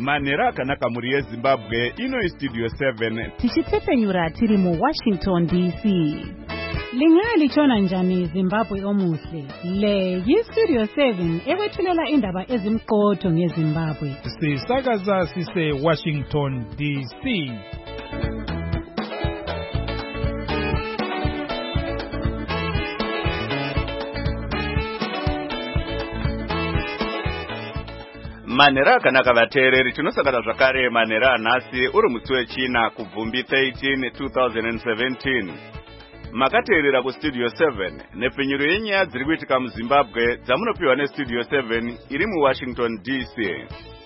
Manhero akanaka muri yeZimbabwe, ino Studio 7. Tichitsepenyura tiri mu Washington DC. Lingalitshona njani Zimbabwe omuhle? Le yiStudio 7 ekwethulela indaba ezimqotho ngeZimbabwe. Sisakaza sise Washington DC. Manhero akanaka vateereri, tinosangana zvakare manhero anhasi uri musi wechina kubvumbi 13 2017. Makateerera kuStudio 7 nepfenyuro yenyaya dziri kuitika muZimbabwe dzamunopiwa neStudio 7 iri muWashington DC.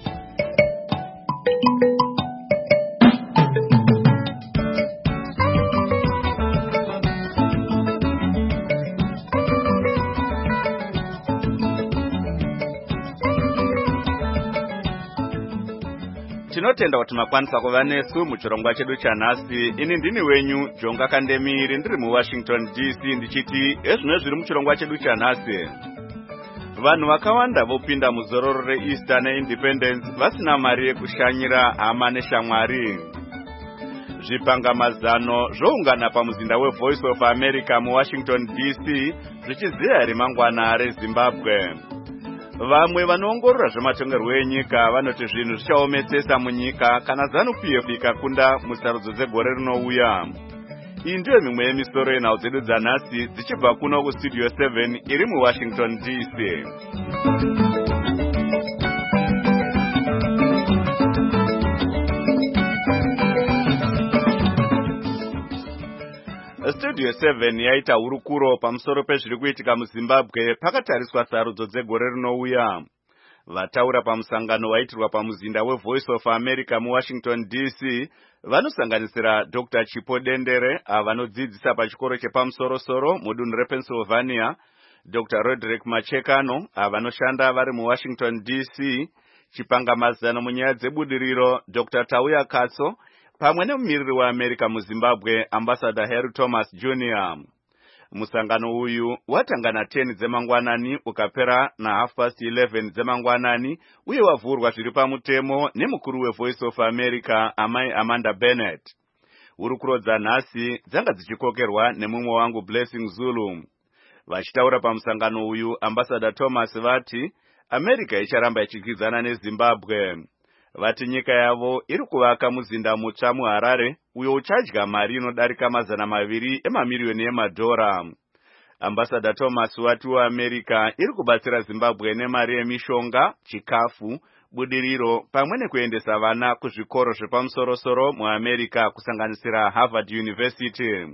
Tinotenda kuti makwanisa kuva nesu muchirongwa chedu chanhasi. Ini ndini wenyu Jonga Kandemiri, ndiri muWashington DC ndichiti ezvino zviri muchirongwa chedu chanhasi. Vanhu vakawanda vopinda muzororo reEaster neIndependence vasina mari yekushanyira hama neshamwari. Zvipangamazano zvoungana pamuzinda weVoice of America muWashington DC zvichiziya remangwana reZimbabwe. Vamwe vanoongorora zvematongerwo enyika vanoti zvinhu zvichaometsesa munyika kana ZANU-PF ikakunda musarudzo dzegore rinouya. Iyi ndiyo mimwe yemisoro yenhau dzedu dzanhasi dzichibva kuno kuStudio 7 iri muWashington DC. Studio 7 yaita hurukuro pamusoro pezviri kuitika muZimbabwe pakatariswa sarudzo dzegore rinouya. Vataura pamusangano waitirwa pamuzinda weVoice of America muWashington DC vanosanganisira Dr. Chipo Dendere avanodzidzisa pachikoro chepamusoro-soro mudunhu rePennsylvania, Dr. Roderick Machekano avanoshanda vari muWashington DC, chipangamazano munyaya dzebudiriro Dr. Tauya Katso, pamwe nemumiriri weAmerica muZimbabwe Ambassador Harry Thomas Jr. Musangano uyu watanga na10 dzemangwanani ukapera na 11:30 dzemangwanani uye wavhurwa zviri pamutemo nemukuru weVoice of America Amai Amanda Bennett. Hurukuro dzanhasi dzanga dzichikokerwa nemumwe wangu Blessing Zulu. Vachitaura pamusangano uyu Ambassador Thomas vati America icharamba ichikwidzana neZimbabwe. Vati nyika yavo iri kuvaka muzinda mutsva muHarare uyo uchadya mari inodarika $200 emamiliyoni emadhora. Ambassador Thomas wati America iri kubatsira Zimbabwe nemari yemishonga, chikafu, budiriro pamwe nekuendesa vana kuzvikoro zvepamusoro-soro muAmerica kusanganisira Harvard University.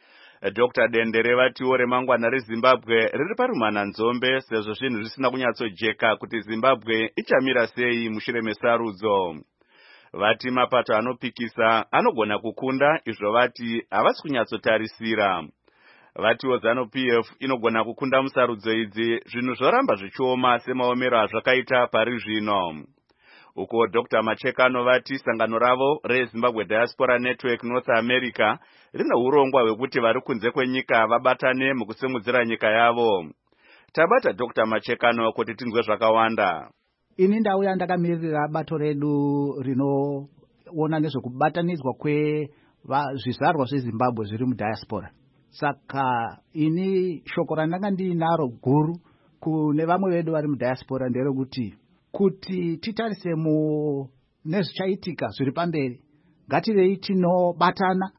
Dr. Dendere vatiwo remangwana reZimbabwe riri parumhananzombe sezvo zvinhu zvisina kunyatsojeka kuti Zimbabwe ichamira sei mushure mesarudzo. Vati mapato anopikisa anogona kukunda izvo vati havasi kunyatsotarisira. Vatiwo ZANU-PF inogona kukunda musarudzo idzi zvinhu zvoramba zvichioma semaomero azvakaita pari zvino. Uko Dr. Machekano vati sangano ravo reZimbabwe Diaspora Network North America rine urongwa hwekuti vari kunze kwenyika vabatane mukusimudzira nyika yavo. Tabata Dr. Machekano kuti tinzwe zvakawanda. Ini ndauya ndakamirira bato redu rinoona nezvekubatanidzwa kwezvizvarwa zveZimbabwe zviri mudiaspora. Saka ini shoko randanga ndinaro guru kune vamwe vedu vari mudiaspora nderekuti kuti titarise nezvichaitika zviri pamberi, ngatirei tinobatana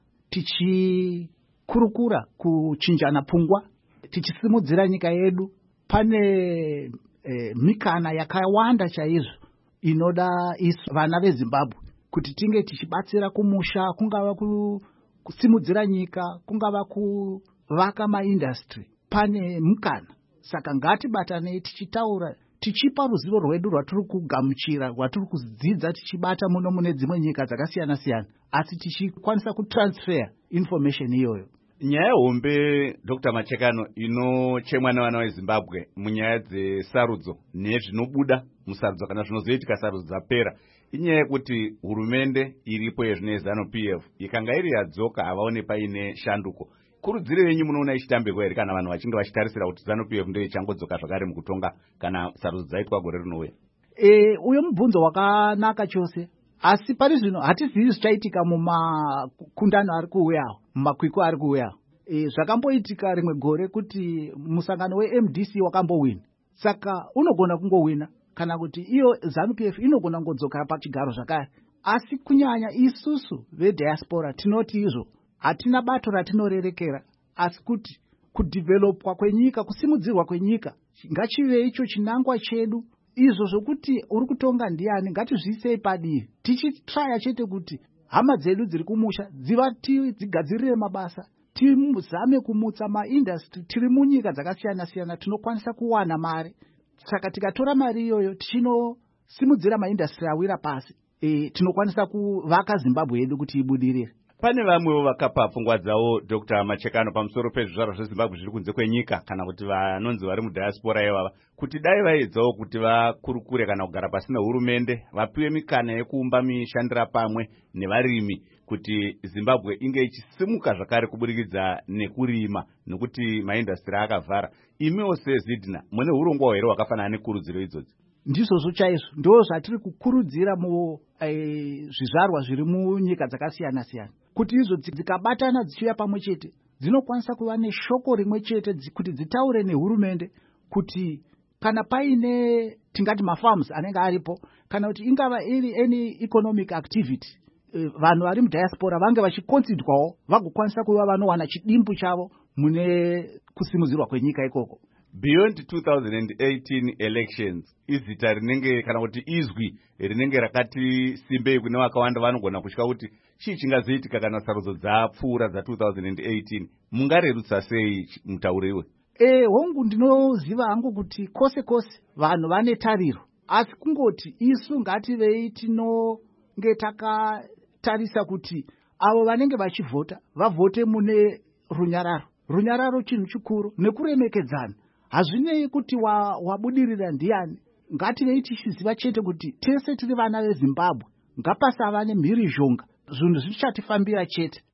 tichikurukura kuchinjana pfungwa, tichisimudzira nyika yedu. Pane mikana yakawanda chaizvo inoda isu vana veZimbabwe kuti tinge tichibatsira kumusha, kungava kusimudzira nyika, kungava kuvaka maindustry. Pane mukana, saka ngatibatanei tichitaura, tichipa ruzivo rwedu rwatiri kugamuchira, rwatiri kudzidza tichibata muno mune dzimwe nyika dzakasiyana-siyana, asi tichikwanisa kutransfer information iyoyo. Nyaya hombe Dr. Machekano inochemwa nevana veZimbabwe munyaya dzesarudzo nezvinobuda musarudzo kana zvinozoitika sarudzo dzapera, inyaya yekuti hurumende iripo yezvino ZANU-PF ikanga iri yadzoka havaone paine shanduko. Kurudziro yenyu munoona ichitambirwa here kana vanhu vachinge vachitarisira kuti ZANU-PF ndio ichangodzoka zvakare mukutonga kana sarudzo dzaitwa gore rinouya? Uyo mubvunzo wakanaka chose, asi pari zvino hatizivi zvichaitika mumakundano ari kuuyawo, mumakwikwi ari kuuyawo. Zvakamboitika rimwe gore kuti musangano weMDC wakambowina, saka unogona kungowina kana kuti iyo ZANU-PF inogona kungodzoka pachigaro zvakare. Asi kunyanya isusu vediaspora tinoti izvo hatina bato ratinorerekera, asi kuti kudhivhelopwa kwenyika, kusimudzirwa kwenyika ngachive icho chinangwa chedu. Izvo zvokuti uri kutonga ndiani ngatizviisei padivi, tichitraya chete kuti hama dzedu dziri kumusha dzigadzirire mabasa, tizame kumutsa maindastry. Tiri munyika dzakasiyana siyana, tinokwanisa kuwana mari, saka tikatora mari iyoyo tichinosimudzira maindastry awira pasi, tinokwanisa kuvaka Zimbabwe yedu kuti ibudirire. Pane vamwewo vakapa pfungwa dzavo Dr. Machekano pamusoro pezvizvarwa zveZimbabwe zviri kunze kwenyika kana kuti vanonzi vari mudiaspora ivava, kuti dai vaedzawo kuti vakurukure kana kugara pasina hurumende, vapiwe mikana yekuumba mishandira pamwe nevarimi kuti Zimbabwe inge ichisimuka zvakare kuburikidza nekurima, nekuti maindastri akavhara. Imiwo seZidna mune urongwa here hwakafanana nekurudziro idzodzi? Ndizvozvo chaizvo, ndo zvatiri kukurudzira zvizvarwa zviri munyika dzakasiyana siyana, kuti izvo dzikabatana dzichiuya pamwe chete dzinokwanisa kuva neshoko rimwe chete kuti dzitaure nehurumende kuti kana paine tingati mafarms anenge aripo, kana kuti ingava iri any economic activity, vanhu vari mudiaspora vange vachikonsidwawo vagokwanisa kuva vanowana chidimbu chavo mune kusimudzirwa kwenyika ikoko. Beyond 2018 elections, izita rinenge kana kuti izwi rinenge rakati simbei kune vakawanda vanogona kutya kuti chii chingazoitika kana sarudzo dzapfuura dza2018, mungarerutsa sei mutauro iwe? Hongu ndinoziva hangu kuti kose kose vanhu vane tariro, asi kungoti isu ngativei tinonge takatarisa kuti avo vanenge vachivhota vavhote mune runyararo. Runyararo chinhu chikuru nekuremekedzana. Hazvinei kuti wabudirira ndiani, ngativei tichiziva chete kuti tese tiri vana veZimbabwe, ngapasava nemhirizhonga, zvinhu zvichatifambira chete.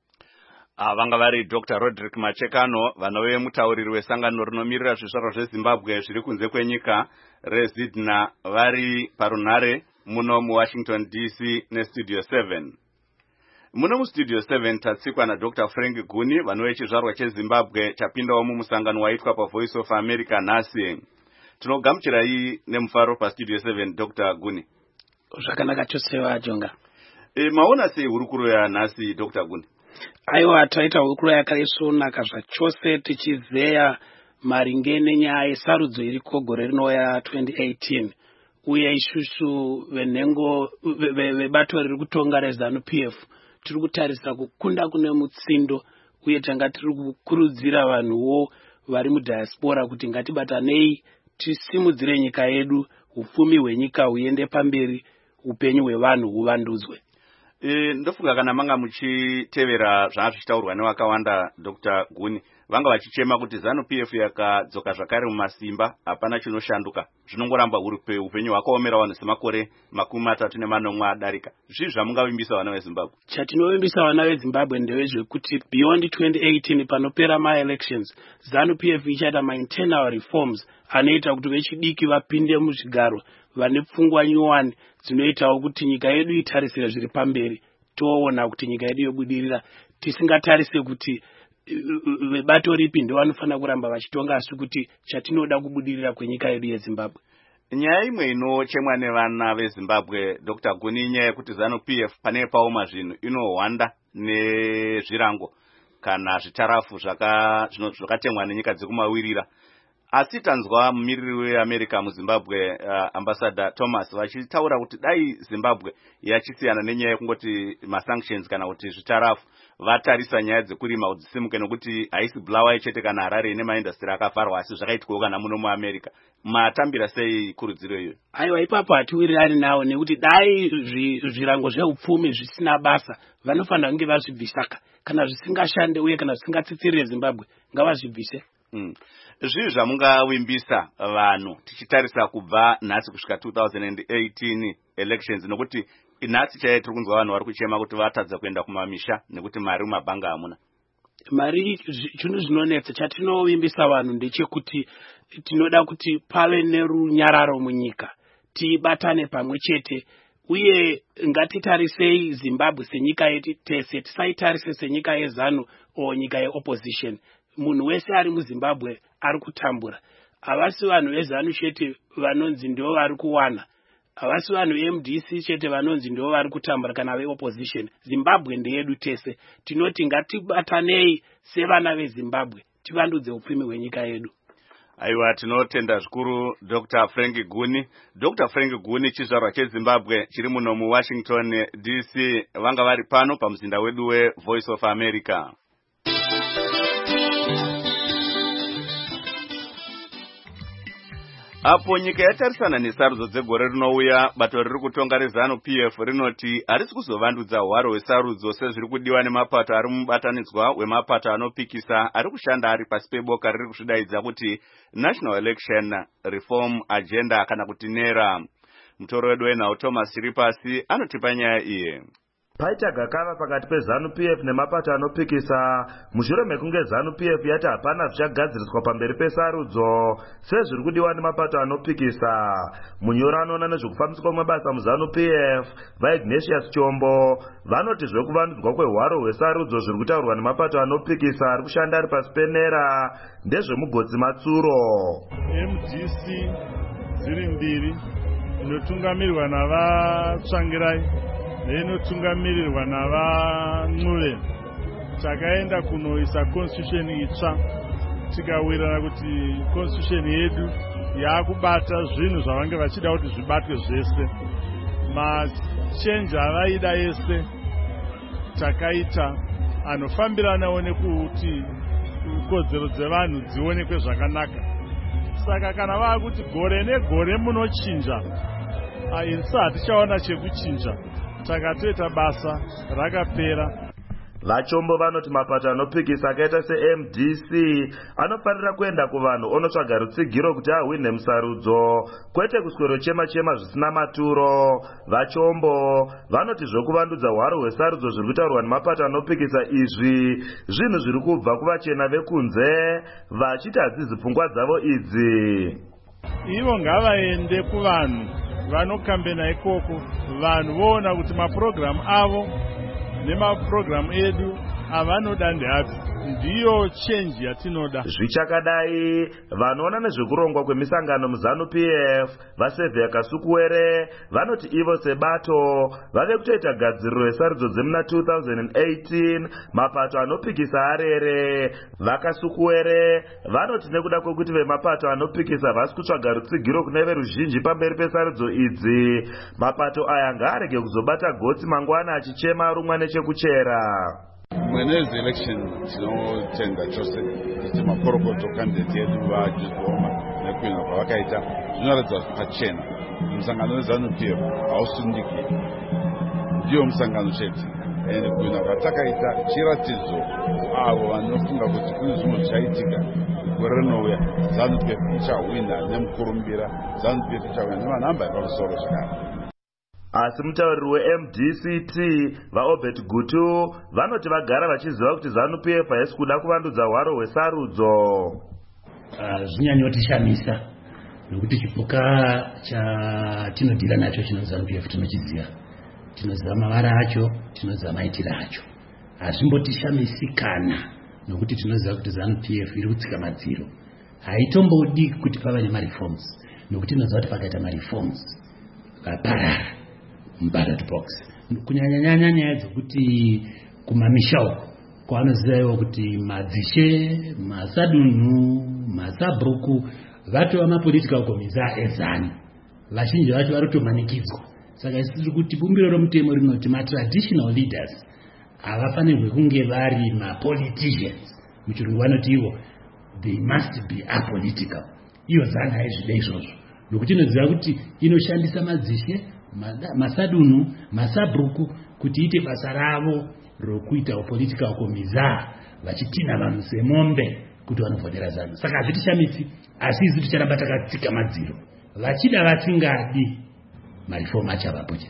Vanga vari Dr. Roderick Machekano, vanove mutauriri wesangano rinomirira zvizvarwa zveZimbabwe zviri kunze kwenyika reZidna, vari parunhare muno muWashington DC nestudio 7. Muno mustudio 7 tatsikwa naDr. Frank Guni, vanove chizvarwa cheZimbabwe chapindawo mumusangano waitwa paVoice of America nhasi. Tinogamuchirai nemufaro pastudio 7 Dr. Guni. Zvakanaka chose vaJonga. Maona sei hurukuro yanhasi Dr. Guni? Aiwa, taita hurukuro yakaisvonaka zvachose tichizeya maringe nenyaya yesarudzo iriko gore rinouya 2018, uye isusu venhengo vebato riri kutonga reZANU-PF tiri kutarisa kukunda kune mutsindo, uye tanga tiri kukurudzira vanhuwo vari mudiaspora kuti ngatibatanei tisimudzire nyika yedu, upfumi hwenyika huende pamberi, upenyu hwevanhu huvandudzwe. Ndofunga kana manga muchitevera zvanga zvichitaurwa nevakawanda Dr. Guni, vanga vachichema kuti ZANU-PF yakadzoka zvakare mumasimba, hapana chinoshanduka, zvinongoramba upenyu hwakaomera vanhu semakore 34 adarika. Zvii zvamungavimbisa vana veZimbabwe? Chatinovimbisa vana veZimbabwe ndezvekuti beyond 2018 panopera ma-elections, ZANU-PF ichaita ma-internal reforms anoita kuti vechidiki vapinde muzvigaro, vane pfungwa nyuwani dzinoitawo kuti nyika yedu itarisire zviri pamberi, toona kuti nyika yedu yobudirira, tisingatarise kuti vebato ripi ndo vanofanira kuramba vachitonga, asi kuti chatinoda kubudirira kwenyika yedu yeZimbabwe. Nyaya imwe inochemwa nevana veZimbabwe Dr. Guni, nyaya yekuti ZANU-PF pane paoma zvinhu inohwanda nezvirango kana zvitarafu zvakatemwa nenyika dzekumawirira. Asi tanzwa mumiriri weAmerica muZimbabwe ambassador Thomas vachitaura kuti dai Zimbabwe yachisiyana nenyaya yekungoti masanctions kana kuti zvitarafu, vatarisa nyaya dzekurima kudzisimuke, nokuti haisi Bulawayo chete kana Harare ine maindastri akavharwa, asi zvakaitwawo kana muno muAmerica. Matambira sei kurudziro iyo? Aiwa, ipapo hatiwirirani nawo, nekuti dai zvirango zveupfumi zvisina basa vanofanira kunge vazvibvisaka, kana zvisingashande uye kana zvisingatsitsirire Zimbabwe ngavazvibvise. Zvii zvamungavimbisa vanhu tichitarisa kubva nhasi kusvika 2018 elections, nokuti nhasi chaiye tiri kunzwa vanhu vari kuchema kuti vatadza kuenda kumamisha nekuti mari mumabhanga hamuna? Mari chinhu zvinonetsa. Chatinovimbisa vanhu ndechekuti tinoda kuti pave nerunyararo munyika, tibatane pamwe chete uye ngatitarisei Zimbabwe senyika yetu tese, tisaitarise senyika yeZANU o nyika yeopposition. Munhu wese ari muZimbabwe ari kutambura. Havasi vanhu veZANU chete vanonzi ndivo vari kuwana, havasi vanhu veMDC chete vanonzi ndivo vari kutambura kana veopposition. Zimbabwe ndeyedu tese. Tinoti ngatibatanei sevana veZimbabwe tivandudze upfumi hwenyika yedu. Aiwa, tinotenda zvikuru Dr. Frank Guni. Dr. Frank Guni chizvarwa cheZimbabwe chiri muno muWashington DC, vanga vari pano pamuzinda wedu weVoice of America. Apo nyika yatarisana nesarudzo dzegore rinouya, bato riri kutonga reZANU-PF rinoti harisi kuzovandudza hwaro hwesarudzo sezviri kudiwa nemapato ari mubatanidzwa wemapato anopikisa ari kushanda ari pasi peboka riri kuzvidaidza kuti National Election Reform Agenda kana kuti NERA. Mutoro wedu wenhau Thomas Chiripasi anotipa nyaya iye. Paita gakava pakati peZANU-PF nemapato anopikisa mushure mekunge ZANU-PF yati hapana zvichagadziriswa pamberi pesarudzo sezviri kudiwa nemapato anopikisa. Munyori anoona nezvekufambiswa kwemabasa muZANU-PF vaIgnatius Chombo vanoti zvekuvandudzwa kwehwaro hwesarudzo zviri kutaurwa nemapato anopikisa ari kushanda ari pasi peNERA ndezvemugotsi Matsuro. MDC dziri mbiri inotungamirirwa navatsvangirai neinotunganirirwa navaNcube. Takaenda kunoisa constitution itsva tikawirirana kuti constitution yedu yaakubata zvinhu zvavange vachida kuti zvibatwe zvese. Machange avaida ese takaita anofambiranawo nekuti kodzero dzevanhu dzionekwe zvakanaka. Saka kana vakuti gore negore munochinja, insa hatichaona chekuchinja. Takatoita basa rakapera. Vachombo vanoti mapato anopikisa akaita seMDC anofanira kuenda kuvanhu onotsvaga rutsigiro kuti ahwine musarudzo, kwete kuswero chema zvisina maturo. Vachombo vanoti zvekuvandudza hwaro hwesarudzo zviri kutaurwa nemapato anopikisa izvi zvinhu zviri kubva kuvachena vekunze vachiti hadzizi pfungwa dzavo idzi. Ivo ngavaende kuvanhu vanokambena ikoko, vanhu voona kuti mapurogiramu avo nemapurogiramu edu avanoda ndeapi. Ndiyo change yatinoda. Zvichakadai vanoona nezvekurongwa kwemisangano muZANU-PF vaSevhia Kasukuwere vanoti ivo sebato vave kutoita gadziriro yesarudzo dzemuna 2018 mapato anopikisa arere. VaKasukuwere vanoti nekuda kwekuti vemapato anopikisa vasi kutsvaga rutsigiro kune veruzhinji pamberi pesarudzo idzi, mapato aya ngaarege kuzobata gotsi mangwana achichema rumwa nechekuchera. Mwenezi election tinotenda chose kuti maporokoto candidate yedu vajizoma nekuina kwavakaita zvinoratidza pachena. Musangano weZANU-PF hausundiki, ndiyo musangano chete. Ende kuina kwatakaita chiratidzo avo vanofunga kuti kune zvimwe zvichaitika gore rinouya ZANU-PF ichahwina nemukurumbira, ZANU-PF ichahwina nemanhamba epamusoro zvakare. Asi mutauriri weMDCT vaObert Gutu vanoti vagara vachiziva kuti ZANU-PF haisi kuda kuvandudza hwaro hwesarudzo. Zvinyanyotishamisa nokuti chipuka chatinodhira nacho chino ZANU-PF tinochiziva. Tinoziva mavara acho, tinoziva maitiro acho. Hazvimbotishamisi kana nokuti tinoziva kuti ZANU-PF iri kutsika madziro. Haitombodi kuti pave nemareforms nokuti tinoziva kuti pakaita mareforms parara muballot box. Kunyanya nyaya dzokuti kumamisha uko kwavanoziva kuti madzishe, masadunhu, masabhuku vatova mapolitical komiza eZANU. Vazhinji vacho vari kutomanikidzwa. Saka isiri kuti bumbiro romutemo rinoti matraditional leaders havafanirwi kunge vari mapoliticians. Muchirungu vanoti ivo they must be apolitical. Iyo ZANU haizvida izvozvo nokuti inoziva kuti inoshandisa madzishe, masadunhu, masabhuku kuti ite basa ravo rokuita political komiza vachitina vanhu semombe kuti vanovhotera ZANU. Saka hazvitishamisi, asi isu ticharamba takatsika madziro. Vachida vasingadi marifomu achavapo chete.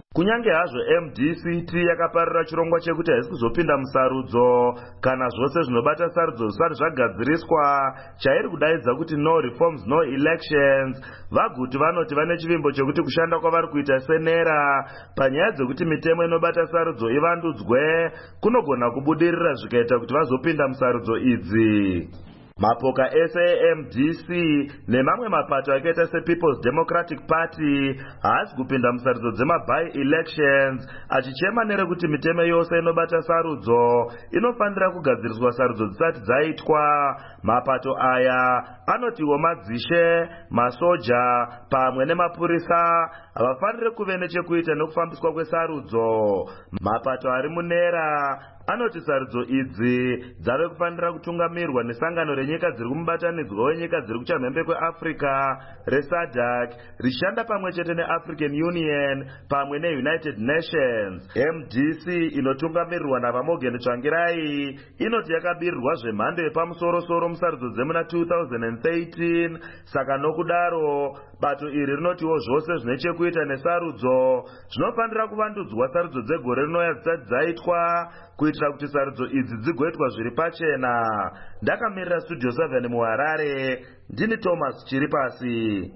Kunyange hazvo MDCT yakaparira chirongwa chekuti haisi kuzopinda musarudzo kana zvose zvinobata sarudzo zvisati zvagadziriswa, chairi kudaidza kuti no reforms no elections, vaguti vanoti vane chivimbo chekuti kushanda kwavari kuita senera panyaya dzekuti mitemo inobata sarudzo ivandudzwe kunogona kubudirira zvikaita kuti vazopinda musarudzo idzi. Mapoka SAMDC nemamwe mapato akaita sePeople's Democratic Party haasi kupinda musarudzo dzema-by-elections, achichema nerekuti mitemo yose inobata sarudzo inofanira kugadziriswa sarudzo dzisati dzaitwa. Mapato aya anotiwo madzishe, masoja pamwe nemapurisa havafaniri kuve nechekuita nekufambiswa kwesarudzo. Mapato ari munera anoti sarudzo idzi dzave kufanira kutungamirwa nesangano renyika dziri kumubatanidzwa wenyika dziri kuchamhembe kweAfrica reSADC richishanda pamwe chete neAfrican Union pamwe neUnited Nations. MDC inotungamirirwa naVaMorgan Tsvangirai inoti yakabirirwa zvemhando yepamusoro-soro musarudzo dzemuna 2013. Saka nokudaro bato iri rinotiwo zvose zvine chekuita nesarudzo zvinofanira kuvandudzwa sarudzo dzegore rinouya dzisati dzaitwa kuitira kuti sarudzo idzi dzigoitwa zviri pachena. Ndakamirira Studio 7 muHarare, ndini Thomas Chiripasi.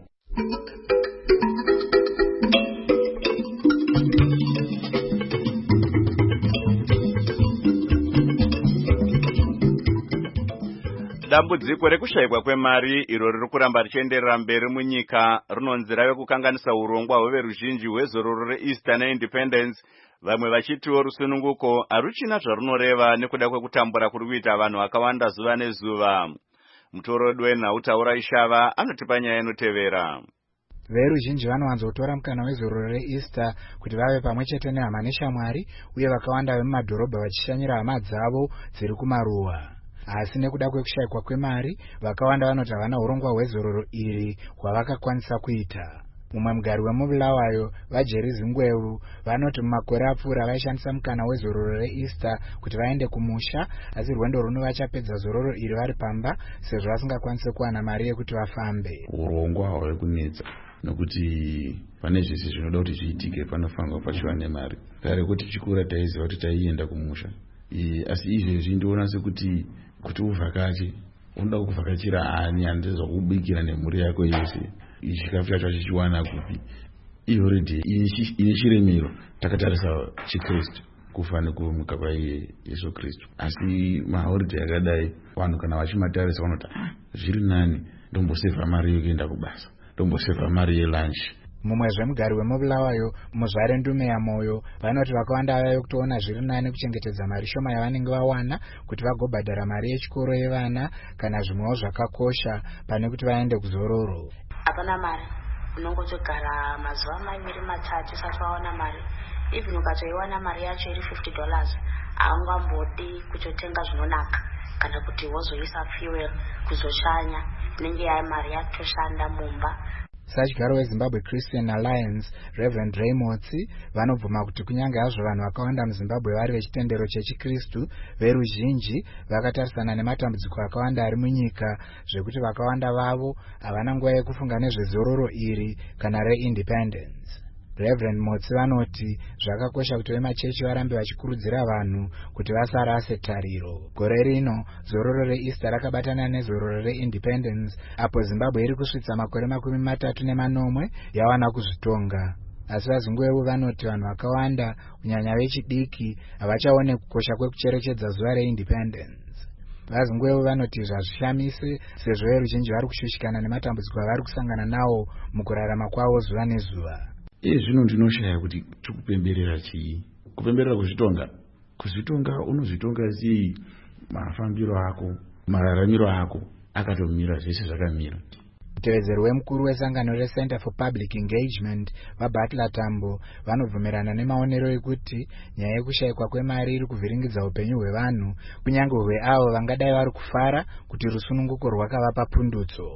Dambudziko rekushayikwa kwemari iro riri kuramba richienderera mberi munyika rinonzi rave kukanganisa urongwa hweveruzhinji hwezororo reEaster neIndependence, vamwe vachitiwo rusununguko haruchina zvarunoreva nekuda kwekutambura kuri kuita vanhu vakawanda zuva nezuva. Mutorodi wenhau Ishava anotipa nyaya inotevera. Veruzhinji vanowanzotora mukana wezororo reEaster kuti vave pamwe chete nehama neshamwari, uye vakawanda vemumadhorobha vachishanyira hama dzavo dziri kumaruwa. Asi nekuda kwekushayikwa kwemari, vakawanda vanoti havana urongwa hwezororo iri hwavakakwanisa kuita. Mumwe mugari wemubulawayo, vaJerry Zingwevu, vanoti mumakore apfuura vaishandisa mukana wezororo reEaster kuti vaende kumusha, asi rwendo runo vachapedza zororo iri vari pamba sezvo vasingakwanisi kuwana mari yekuti vafambe. Urongwa hwave kunetsa nokuti pane zvese zvinoda kuti zviitike panofanirwa pachiva nemari. Kare kuti chikura taiziva kuti taienda kumusha, asi izvezvi ndoona sekuti kuti uvhakache unoda kuvhakachira ani andiza kubikira nemhuri yako yese, chikafu chacho chichiwana kupi. Already ine chiremero takatarisa chiKristu kufa nekumuka kwaYesu Kristu, asi maholiday akadai vanhu kana vachimatarisa vanoti zviri nani ndombosevha mari yokuenda kubasa, ndombosevha mari yelunch. Mumwe zvemugari wemubulawayo, muzvare ndume yamoyo, vanoti vakawanda vave kutoona zviri nani kuchengetedza mari shoma yavanenge vawana kuti vagobhadhara mari yechikoro yevana kana zvimwewo zvakakosha pane kuti vaende kuzororo. Hapana mari, unongotogara mazuva maviri matatu usati waona mari. Even ukatoiwana mari yacho iri $50, haungambodi kutotenga zvinonaka kana kuti wozoisa fuel kuzoshanya, inenge yaye mari yatoshanda mumba. Sachigaro weZimbabwe Christian Alliance, Reverend Raymotsi, vanobvuma kuti kunyange hazvo vanhu vakawanda muZimbabwe vari vechitendero chechiKristu, veruzhinji vakatarisana nematambudziko akawanda ari munyika, zvekuti vakawanda vavo havana nguva yekufunga nezvezororo iri kana reIndependence. Reverend Motsi vanoti zvakakosha kuti vemachechi varambe vachikurudzira vanhu kuti vasarase tariro. Gore rino zororo reEaster rakabatana nezororo reIndependence, apo Zimbabwe iri kusvitsa makore 34 yawana kuzvitonga. Asi vaZingwevu vanoti vanhu vakawanda kunyanya vechidiki havachaone kukosha kwekucherechedza zuva reIndependence. VaZingwevu vanoti zvazvishamise sezvo veruzhinji vari kushushikana nematambudziko avari kusangana nawo mukurarama kwavo zuva nezuva. Zvino ndinoshaya kuti tikupemberera chii? Kupemberera kuzvitonga unozvitonga sei? Mafambiro ako, mararamiro ako akatomira zvese zvakamira. Mutevedzeri wemukuru wesangano reCenter for Public Engagement, vaButler Tambo, vanobvumirana nemaonero ekuti nyaya yekushayikwa kwemari iri kuvhiringidza upenyu hwevanhu, kunyange hweavo vangadai vari kufara kuti rusununguko rwakavapa pundutso.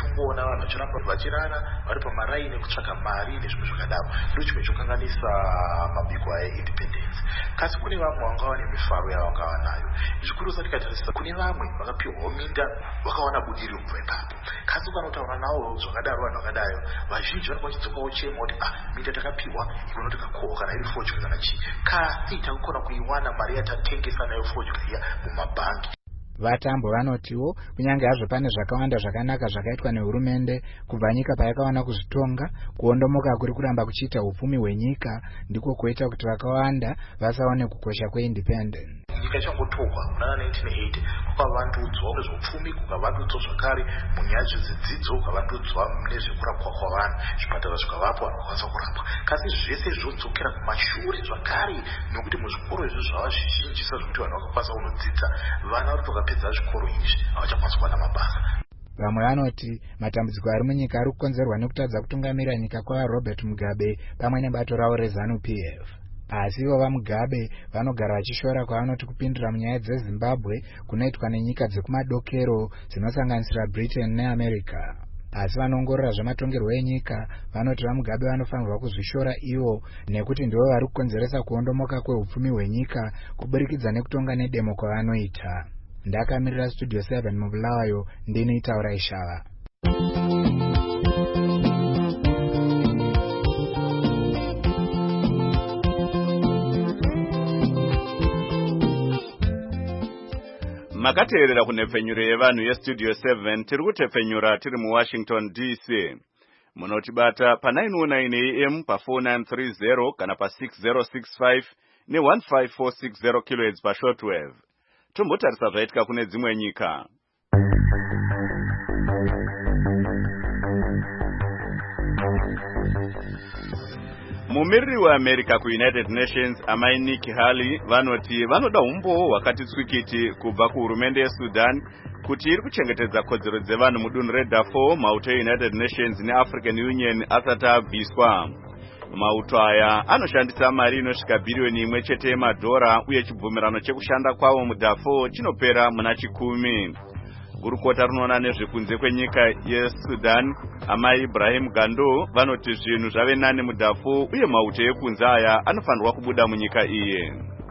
tichingoona vanhu vachiramba vachirara vari pamaraini ekutsvaka mari nezvimwe zvakadaro. Ndochimwe chokanganisa mabiko aindependence. Kasi kune vamwe vangava nemifaro yavangava nayo. Zvikuru tikatarisisa kune vamwe vakapiwawo minda vakawana budiri kubva ipapo. Kasi ukanotaura navo zvakadaro vanhu vakadayo, vazhinji vanenge vachidzokawo chema kuti minda takapiwa ikono tikakohwa kana iri fodya kana chii. Kasi takukona kuiwana mari yatatengesa nayo fodya iya mumabhangi. Vatambo vanotiwo kunyange hazvo pane zvakawanda zvakanaka zvakaitwa nehurumende kubva nyika payakawana kuzvitonga, kuondomoka kuri kuramba kuchiita upfumi hwenyika ndiko kuita kuti vakawanda vasaone kukosha kweindependence. Nyika ichangotorwa muna 1980 kukavandudzwa nezveupfumi, kukavandudzwa zvakare munyaya dzedzidzo, kukavandudzwa nezvekurapwa kwavanhu, zvipatara zvikavapwa vanhu vakwanisa kurapwa. Kasi zvese zvodzokera kumashure zvakare, nokuti muzvikoro izvi zvava zvizhinji sezvokuti vanhu vakakwanisa kunodzidza, vana vari vakapedza zvikoro izvi havachakwanisa kuwana mabasa. Vamwe vanoti matambudziko ari munyika ari kukonzerwa nekutadza kutungamirira nyika kwaRobert Mugabe pamwe nebato ravo reZANU-PF. Asi ivo vaMugabe vanogara vachishora kwavanoti kupindura munyaya dzeZimbabwe kunoitwa nenyika dzekumadokero dzinosanganisira Britain neAmerica. Asi vanoongorora zvematongerwo enyika vanoti vaMugabe vanofanirwa kuzvishora ivo nekuti ndivo vari kukonzeresa kuondomoka kweupfumi hwenyika kuburikidza nekutonga nedemo kwavanoita. Ndakamirira Studio 7 muBulawayo, ndini Taura Ishava. Makateerera kunhepfenyuro yevanhu yeStudio 7 tiri kutepfenyura tiri muWashington DC. Munotibata pa919 AM pa4930 kana pa6065 ne1546 kHz pashortwave. Tombotarisa zvaitika kune dzimwe nyika. Mumiriri weAmerica kuUnited Nations amai Nikki Haley vanoti vanoda umbowo hwakati tswikiti kubva kuhurumende yeSudan kuti iri kuchengetedza kodzero dzevanhu mudunhu reDarfur, mauto eUnited Nations neAfrican Union asati abviswa. Mauto aya anoshandisa mari inosvika billioni 1 chete yemadhora uye chibvumirano chekushanda kwavo muDarfur chinopera muna 10. Gurukota rinoona nezvekunze kwenyika yeSudan amai Ibrahim Gando vanoti zvinhu zvave nani muDarfur uye mauto ekunze aya anofanirwa kubuda munyika iye.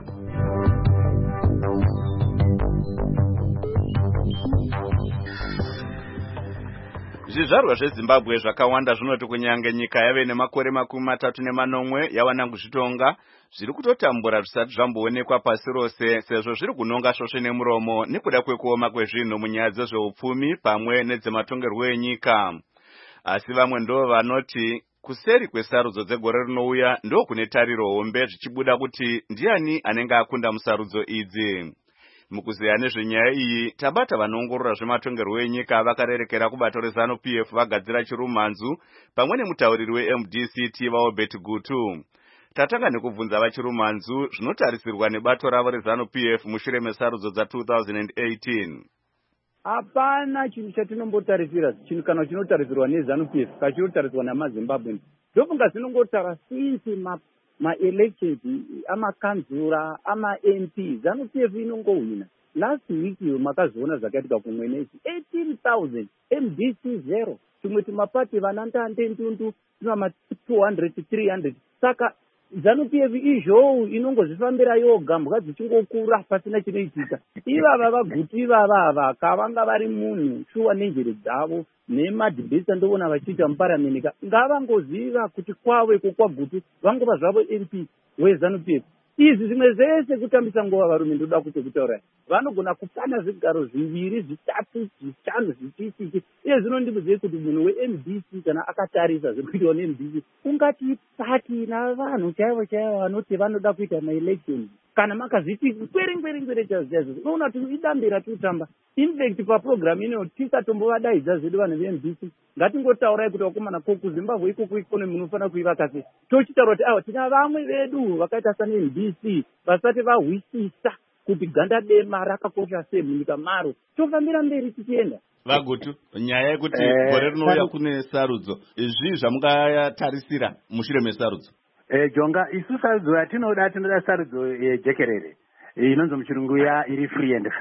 Zvizvarwa zveZimbabwe zvakawanda zvinoti kunyange nyika yave nemakore 39 yawana kuzvitonga, zviri kutotambura zvisati zvamboonekwa pasi rose sezvo zviri kunonga svosve nemuromo nekuda kwekuoma kwezvinhu munyaya dzezveupfumi pamwe nedzematongerwo enyika. Asi vamwe ndo vanoti kuseri kwesarudzo dzegore rinouya ndo kune tariro hombe zvichibuda kuti ndiani anenge akunda musarudzo idzi. Mukuzeya nezvenyaya iyi tabata vanoongorora zvematongerwo enyika vakarerekera kubato reZANU-PF vagadzira chirumhanzu pamwe nemutauriri weMDCT vaObert Gutu. Tatanga nekubvunza vachirumhanzu zvinotarisirwa nebato ravo reZANU-PF mushure mesarudzo dza2018. Hapana chinhu chatinombotarisira chinhu kana chinotarisirwa neZANU-PF kachinotarisirwa namaZimbabwe. Ndofunga zvinongotara since ma-elections amakanzura ama-MP ZANU-PF inongohwina. Last week makazoona zvakaitika kumwe nesi 18,000 MDC 0 tumwe tumapati vanandande ndundu tunama 200 300. Saka ZANU-PF izvou inongozvifambira yoga mbwa dzichingokura pasina chinoitika. Ivava vaGutu ivava kavanga vari munhu shuwa nenjere dzavo nemadhibhesa ndoona vachiita muparamenika ngavangoziva kuti kwavo iko kwaGutu vangova zvavo MP weZANU-PF. Izvi zvimwe zvese kutambisa nguva varume ndoda kuti kutaura vanogona kupana zvigaro 2 3 5 6 iye zvinondibudze kuti munhu weMDC kana akatarisa zvekuitwa neMDC ungati pati navanhu chaivo vanoti vanoda kuita maelection kana makazviti kwere chaizvo unoona kuti idambira tutamba. In fact paprogram ino tisatombovadaidza zvedu vanhu veMDC ngatingotaurai kuti wakomana kuZimbabwe ikoko ikonomi munofanira kuivaka sei. Tochitaura kuti tina vamwe vedu vakaita saneMDC vasati vahwisisa kuti ganda dema rakakosha sei munyika maro. Tofambira mberi tichienda. Vagutu, nyaya yekuti gore rinouya kune sarudzo, izvi zvamungatarisira mushure mesarudzo? Jonga, isu sarudzo yatinoda sarudzo yejekerere inonzi muchirungu iri free and fair.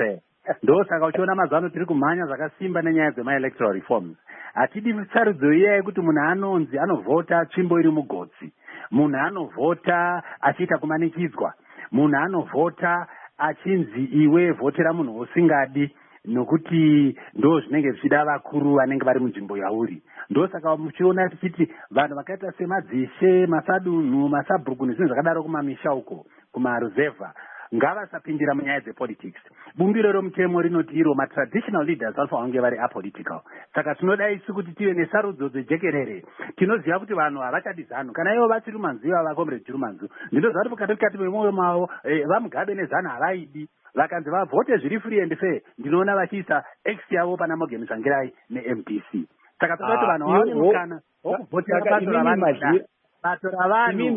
ndosaka uchiona mazuva ano tiri kumhanya zvakasimba nenyaya dzemaelectoral reforms. Hatidi sarudzo iya yekuti munhu anonzi anovhota tsvimbo iri mugotsi, munhu anovhota achiita kumanikidzwa, munhu anovhota achinzi iwe vhotera munhu usingadi nokuti ndo zvinenge zvichida vakuru vanenge vari munzvimbo yauri. Ndosaka muchiona tichiti vanhu vakaita semadzishe, masadunhu, masabhuku nezvinhu zvakadaro kumamisha uko kumaruzevha ngavasapindira munyaya dzepolitics. Bumbiro romutemo rinoti iro matraditional leaders vanofanira kunge vari apolitical. Saka tinoda isu kuti tive nesarudzo dzejekerere. Tinoziva kuti vanhu havachadi zano kana ivo vachiri manziva vakomrade Chirumanzu. Ndinoziva kuti pakati pemwoyo mavo vamugabe nezano havaidi. Vakanzi vavhote zviri free and fair, ndinoona vachiisa X yavo pana Morgan Tsvangirai neMDC. Saka toda kuti vanhu vaone mukana wokuvhotera bato ravanhu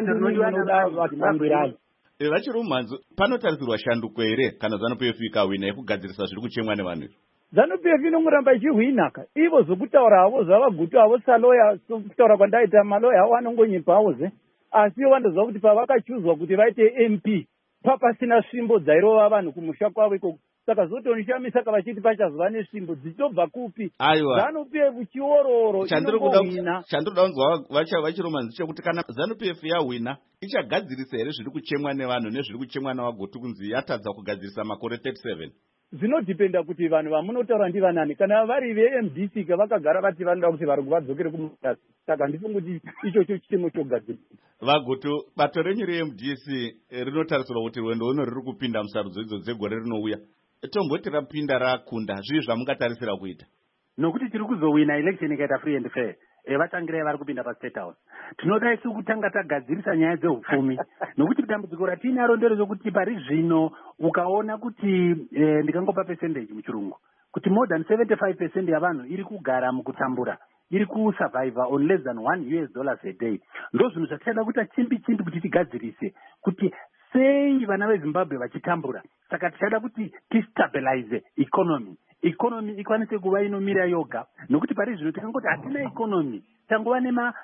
vachirumanzu. Panotarisirwa shanduko here kana ZANU-PF ikahwina yekugadzirisa zviri kuchemwa nevanhu? ZANU-PF inongoramba ichihwinaka ivo zvokutaura havo zvavagutu havo saloya kutaura kwandaita maloya havo anongonyipa havo asi ivo vandoziva kuti pavakachuzwa kuti vaite MP papasina svimbo dzairova vanhu kumusha kwavo ikoko. Saka zotonishamisa saka vachiti pachazova nesvimbo dzichitobva kupi? ZANU-PF chiororo inongohwina. Chandinoda kunzwa vachirumanzu chekuti kana ZANU-PF yahwina ichagadzirisa here zviri kuchemwa nevanhu nezviri kuchemwa navagutu kunzi yatadza kugadzirisa makore 37? Zvinodhipenda kuti vanhu vamunotaura ndivanani. Kana vari veMDC vakagara vati vanoda kuti vari vadzokere kumutasi, saka ndifunga kuti ichocho chitemo chogadzirisa. Vagutu, bato renyu reMDC rinotarisirwa kuti rwendo runo riri kupinda musarudzo idzo dzegore rinouya. Tomboti rapinda rakunda, zvii zvamungatarisira kuita? Nokuti tiri kuzowina election ikaita free and fair. Vatangirai vari kupinda paState House. Tinoda isu kutanga tagadzirisa nyaya dzehupfumi. Nokuti dambudziko ratinaro nderezvokuti pari zvino ukaona kuti ndikangopa percentage muchirungu kuti more than 75% yavanhu iri kugara mukutambura, iri kusurvive on less than $1 a day. Ndo zvinhu zvatichada kuita chimbi kuti tigadzirise kuti sei vana veZimbabwe vachitambura. Saka tichada kuti tistabilize economy ikwanise kuva inomira yoga, nokuti pari zvino tikangoti hatina economy, tangova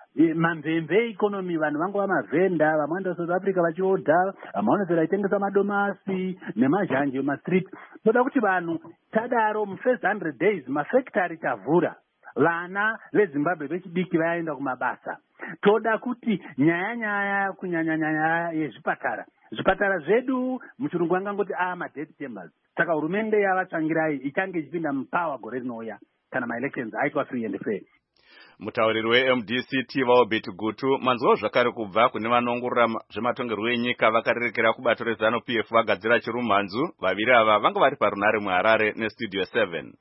nemamvemve economy, vanhu vangova mavhenda, vamwanda South Africa vachiodha, vamaonesera vaitengesa madomasi nemazhanje mastreet. Toda kuti vanhu tadaro mufirst 100 days mafactory tavhura, vana veZimbabwe vechidiki vaenda kumabasa. Toda kuti nyaya kunyanya zvipatara zvedu muchirungu angangoti madeath chambers. Saka hurumende yavatsvangirai ichange ichipinda mupower gore rinouya kana maelections aitwa free and fair. Mutauriri weMDC Tivao Gutu, manzwawo zvakare kubva kune vanongorora zvematongerwo enyika vakarerekera kubato reZANU-PF vagadzira chirumanzu. Vaviri ava vanga vari parunare muHarare neStudio 7.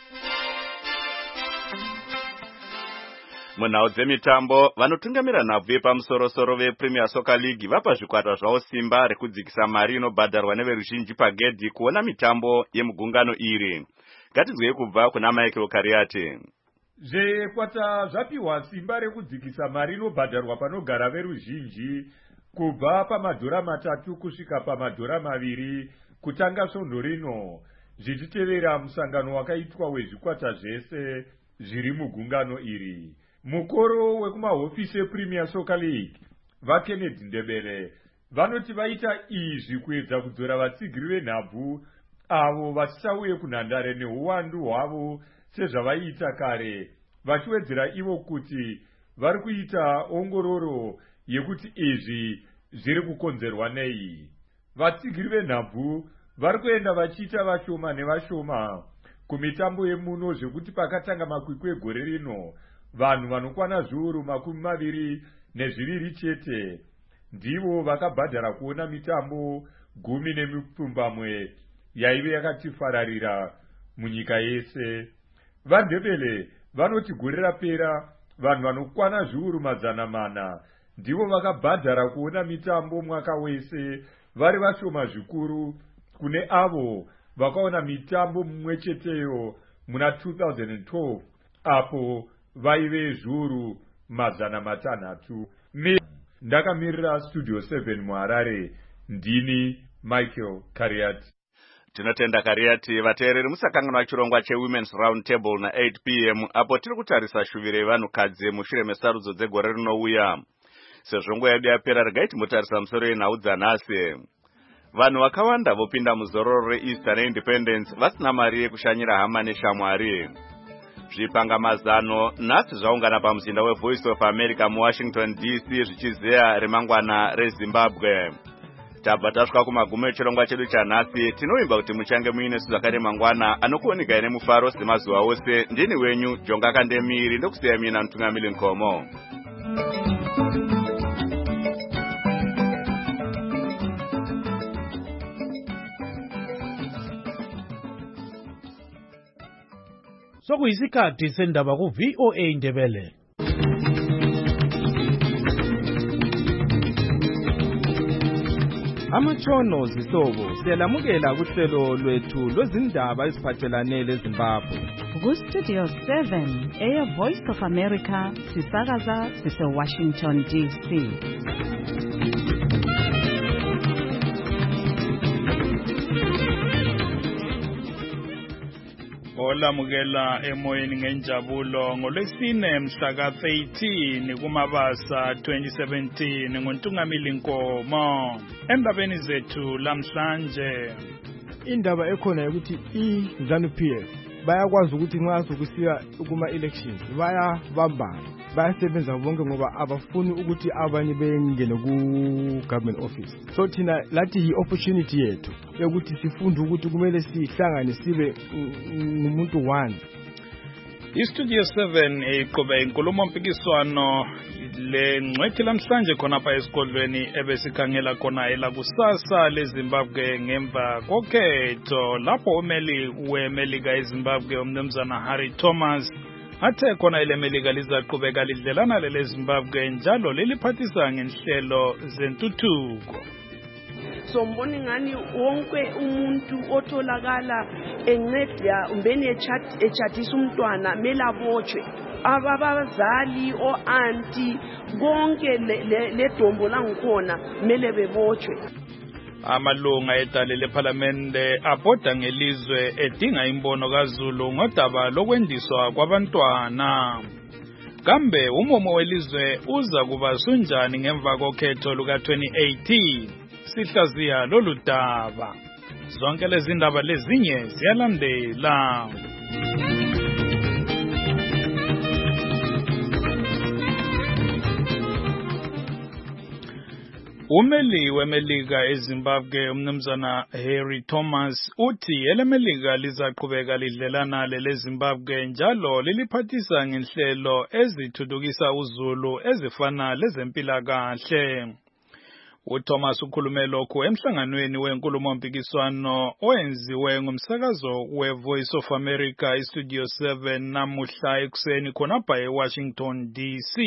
Munhau dzemitambo, vanotungamira nhabvu yepamusoro-soro vePremier Soccer League vapa zvikwata zvavo simba rekudzikisa mari inobhadharwa neveruzhinji pagedhi kuona mitambo yemugungano iri. Ngatinzwei kubva kuna Michael Kariate. Zvekwata zvapiwa simba rekudzikisa mari inobhadharwa panogara veruzhinji kubva pamadhora 3 kusvika pamadhora 2 kutanga svondo rino, zvichitevera musangano wakaitwa wezvikwata zvese zviri mugungano iri. Mukoro wekumahofisi ePremier Soccer League, vaKennedy Ndebele vanoti vaita izvi kuedza kudzora vatsigiri venhabvu avo vasichauye kunhandare neuwandu hwavo sezvavaita kare, vachiwedzera ivo kuti vari kuita ongororo yekuti izvi zviri kukonzerwa nei. Vatsigiri venhabvu vari kuenda vachiita vashoma nevashoma kumitambo yemuno, zvekuti pakatanga makwikwi egore rino vanhu vanokwana zviuru 22 chete ndivo vakabhadhara kuona mitambo 10 yaive yakatifararira munyika yese. VaNdebele vanoti gore rapera vanhu vanokwana zviuru 400 ndivo vakabhadhara kuona mitambo mwaka wese, vari vashoma zvikuru kune avo vakaona mitambo mumwe cheteyo muna 2012 apo vaive zviuru 600. Ndakamirira Studio 7 muHarare, ndini Michael Kariati. Tinotenda Kariati. Vateereri musakanganwa chirongwa cheWomen's Round Table na8 p.m. apo tiri kutarisa shuvire vanhukadzi mushure mesarudzo dzegore rinouya. Sezvo nguva yedu yapera, regai timbotarisa musoro yenhau dzanhasi. vanhu vakawanda vopinda muzororo reEaster neIndependence vasina mari yekushanyira hama neshamwari. Zvipangamazano nhasi zvaungana pamuzinda weVoice of America muWashington DC zvichizeya remangwana reZimbabwe. Tabva tasvika kumagumo echirongwa chedu chanhasi. Tinoimba kuti muchange muine zvakare mangwana anokuoneka nemufaro semazuva ose. Ndini wenyu Jonga Kandemiri ndokusiya mina Mutungamiri Nkomo. Sokuyisikhathi sendaba ku-VOA Ndebele. Amatshono zihlobo siyalamukela kuhlelo lwethu lwezindaba eziphathelane leZimbabwe. Ku-Studio 7 eyeVoice of America sisakaza sise-Washington DC. Olamukela emoyeni ngenjabulo ngolwesine mhla ka-13 kuMabasa 2017 nguNtungamili Nkomo. Endabeni zethu lamhlanje, indaba ekhona ukuthi iZANU-PF bayakwazi ukuthi nxa sokusiya kuma-elections bayabambana, bayasebenza bonke ngoba abafuni ukuthi abanye bengene ku-government office. So thina lathi yi-opportunity yethu yokuthi sifunde ukuthi kumele sihlangane sibe ngumuntu one. iStudio 7 iqhubeka inkulumo mpikiswano le ngcwethi lamhlanje khonapha esikolweni ebesikhangela khona elakusasa leZimbabwe ngemva kokhetho lapho umeli weMelika eZimbabwe umnumzana Harry Thomas athe khona eleMelika lizaqhubeka lidlelana leZimbabwe njalo liliphathisa ngenhlelo zentuthuko. So mbona ngani wonke umuntu otholakala enceda umbeni echatisa umntwana melabotshwe ababazali o-anti konke le dombo langikhona mele bebotshwe. Amalunga edale leParlamente abhoda ngelizwe edinga imbono kaZulu ngodaba lokwendiswa kwabantwana. Kambe umumo welizwe uza kuba sunjani ngemva kokhetho luka-2018? Sihlaziya lolu daba. Zonke lezi ndaba lezinye ziyalandela. Umeli weMelika eZimbabwe umnumzana Harry Thomas uthi eleMelika lizaqhubeka lidlelana leZimbabwe njalo liliphathisa ngenhlelo ezithuthukisa uZulu ezifana lezempilakahle. uThomas ukhulume lokho emhlanganweni wenkulumo mpikiswano owenziwe ngumsakazo weVoice of America iStudio 7 namuhla ekuseni khonapha eWashington DC.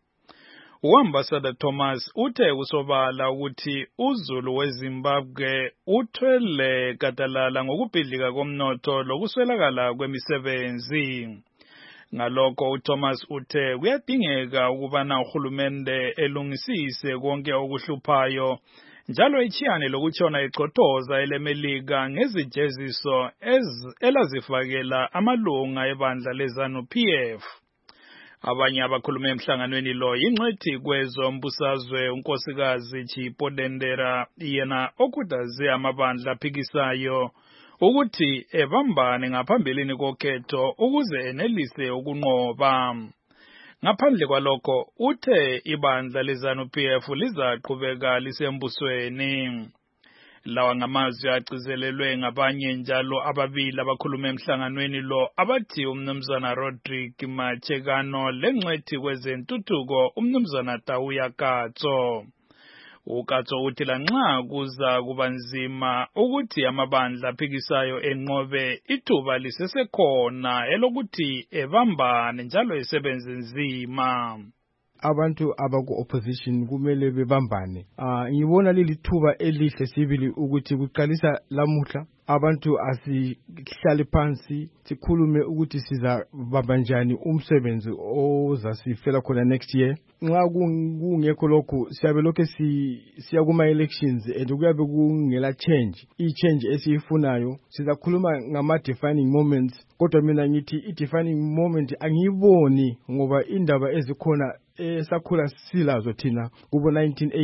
uAmbassador Thomas uthe kusobala ukuthi uZulu weZimbabwe uthwele gadalala ngokubhidlika komnotho lokuswelakala kwemisebenzi. Ngalokho uThomas uthe kuyadingeka ukubana uhulumende elungisise konke okuhluphayo njalo ichiyane lokutshona icothoza eleMelika ngezijeziso elazifakela amalunga ebandla leZANU-PF. Abanye abakhulume emhlanganweni lo yingcwethi kwezombusazwe unkosikazi Chipodendera yena okhuthaze amabandla aphikisayo ukuthi ebambane ngaphambilini kokhetho ukuze enelise ukunqoba. Ngaphandle kwalokho uthe ibandla leZANU-PF lizaqhubeka lisembusweni. Lawa ngamazwi agcizelelwe ngabanye njalo ababili abakhuluma emhlanganweni lo abathi umnumzana Rodrick Machekano lengcwethi kwezentuthuko umnumzana Tauya Katso. uKatso uthi lanxa kuza kubanzima ukuthi amabandla aphikisayo enqobe ithuba lisesekhona elokuthi ebambane njalo esebenze nzima. Abantu abaku-opposition kumele bebambane. Ngibona lelithuba elihle sibili ukuthi kuqalisa lamuhla abantu asihlale phansi sikhulume ukuthi sizabamba njani umsebenzi ozasifela khona next year. Nxa kungekho lokho siyabe lokho siya kuma-elections and kuyabe kungela change. I-change esiyifunayo sizakhuluma ngama-defining moments. Kodwa mina ngithi i-defining moment angiyiboni ngoba indaba ezikhona esakhula silazo thina kubo 1980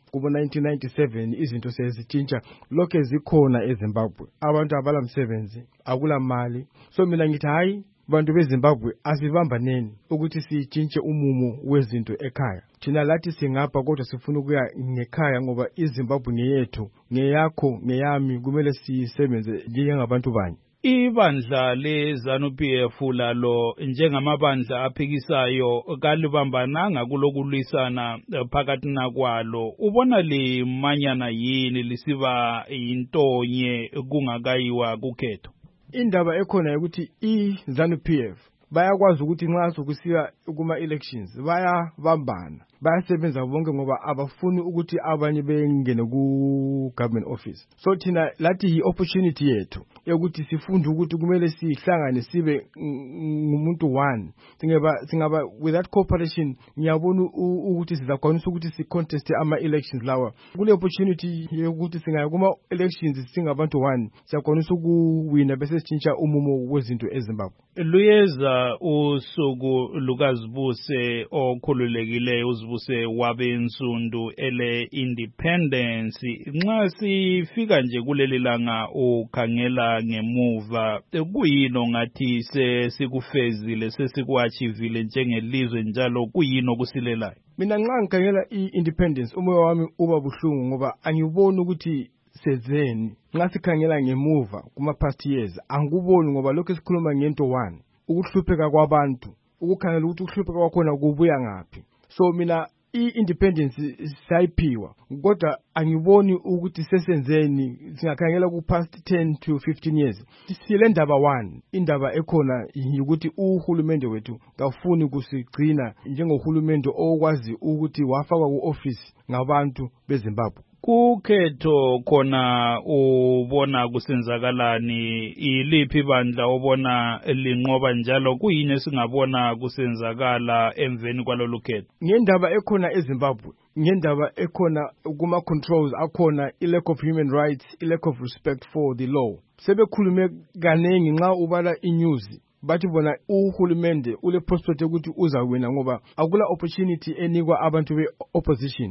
kubo 1997 izinto sezitshintsha lokho zikhona eZimbabwe abantu abalamsebenzi akula mali so mina ngithi hayi bantu beZimbabwe asibambaneni ukuthi sitshintshe umumo wezinto ekhaya thina lathi singapha kodwa sifuna ukuya ngekhaya ngoba iZimbabwe ngeyethu ngeyakho ngeyami kumele sisebenze njengabantu banye. Ibandla leZANU-PF lalo njengamabandla aphikisayo kalibambananga kulokulwisana phakathi nakwalo ubona limanyana yini lisiba yintonye kungakayiwa kukhetho. Indaba ekhona ukuthi iZANU-PF bayakwazi ukuthi nxa sokusiya kuma-elections bayabambana bayasebenza bonke ngoba abafuni ukuthi abanye bengene ku-government office so thina lathi yi-opportunity yethu yokuthi sifunde ukuthi kumele sihlangane sibe ngumuntu one singaba with that cooperation ngiyabona ukuthi sizakwanisa ukuthi si-contest ama-elections lawa kule opportunity yokuthi singaya kuma-elections singabantu one siyakwanisa ukuwina bese sitshintsha umumo wezinto eZimbabwe. Luyeza usuku lukazibuse okhululekileyo uzibuse wabensundu ele independence nxa sifika nje kuleli langa ukhangela ngemuva kuyini ngathi sesikufezile sesikuachivile njengelizwe njalo kuyini okusilelayo. Mina nxa ngikhangela i-independence umoya wami uba buhlungu ngoba angiboni ukuthi sezeni nxa sikhangela ngemuva kuma past years angikuboni ngoba lokho sikhuluma ngento one ukuhlupheka kwabantu ukukhangela ukuthi ukuhlupheka kwakhona kubuya ngaphi so mina i-independence sayiphiwa kodwa angiboni ukuthi sesenzeni singakhangela ku past 10 to 15 years sile ndaba one indaba ekhona ukuthi uhulumende wethu kafuni kusigcina njengohulumende okwazi ukuthi wafakwa ku-office ngabantu beZimbabwe. Kukhetho khona ubona kusenzakalani iliphi bandla ubona linqoba njalo kuyini esingabona kusenzakala emveni kwalolu khetho. Ngendaba ekhona eZimbabwe ngendaba ekhona kuma controls akhona lack of human rights lack of respect for the law sebekhulume kanengi nxa ubala inews bathi bona uhulumende ule prospect ukuthi uzawina ngoba akula opportunity enikwa abantu be-opposition.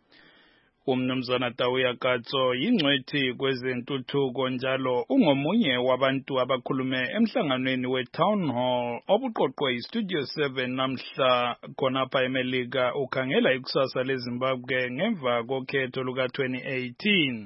Umnumzana Tauya Katso yingcwethi kwezentuthuko njalo ungomunye wabantu abakhulume emhlanganweni we-Town Hall obuqoqwe yi-Studio 7 namhla khonapha eMelika ukhangela ikusasa leZimbabwe ngemva kokhetho luka-2018.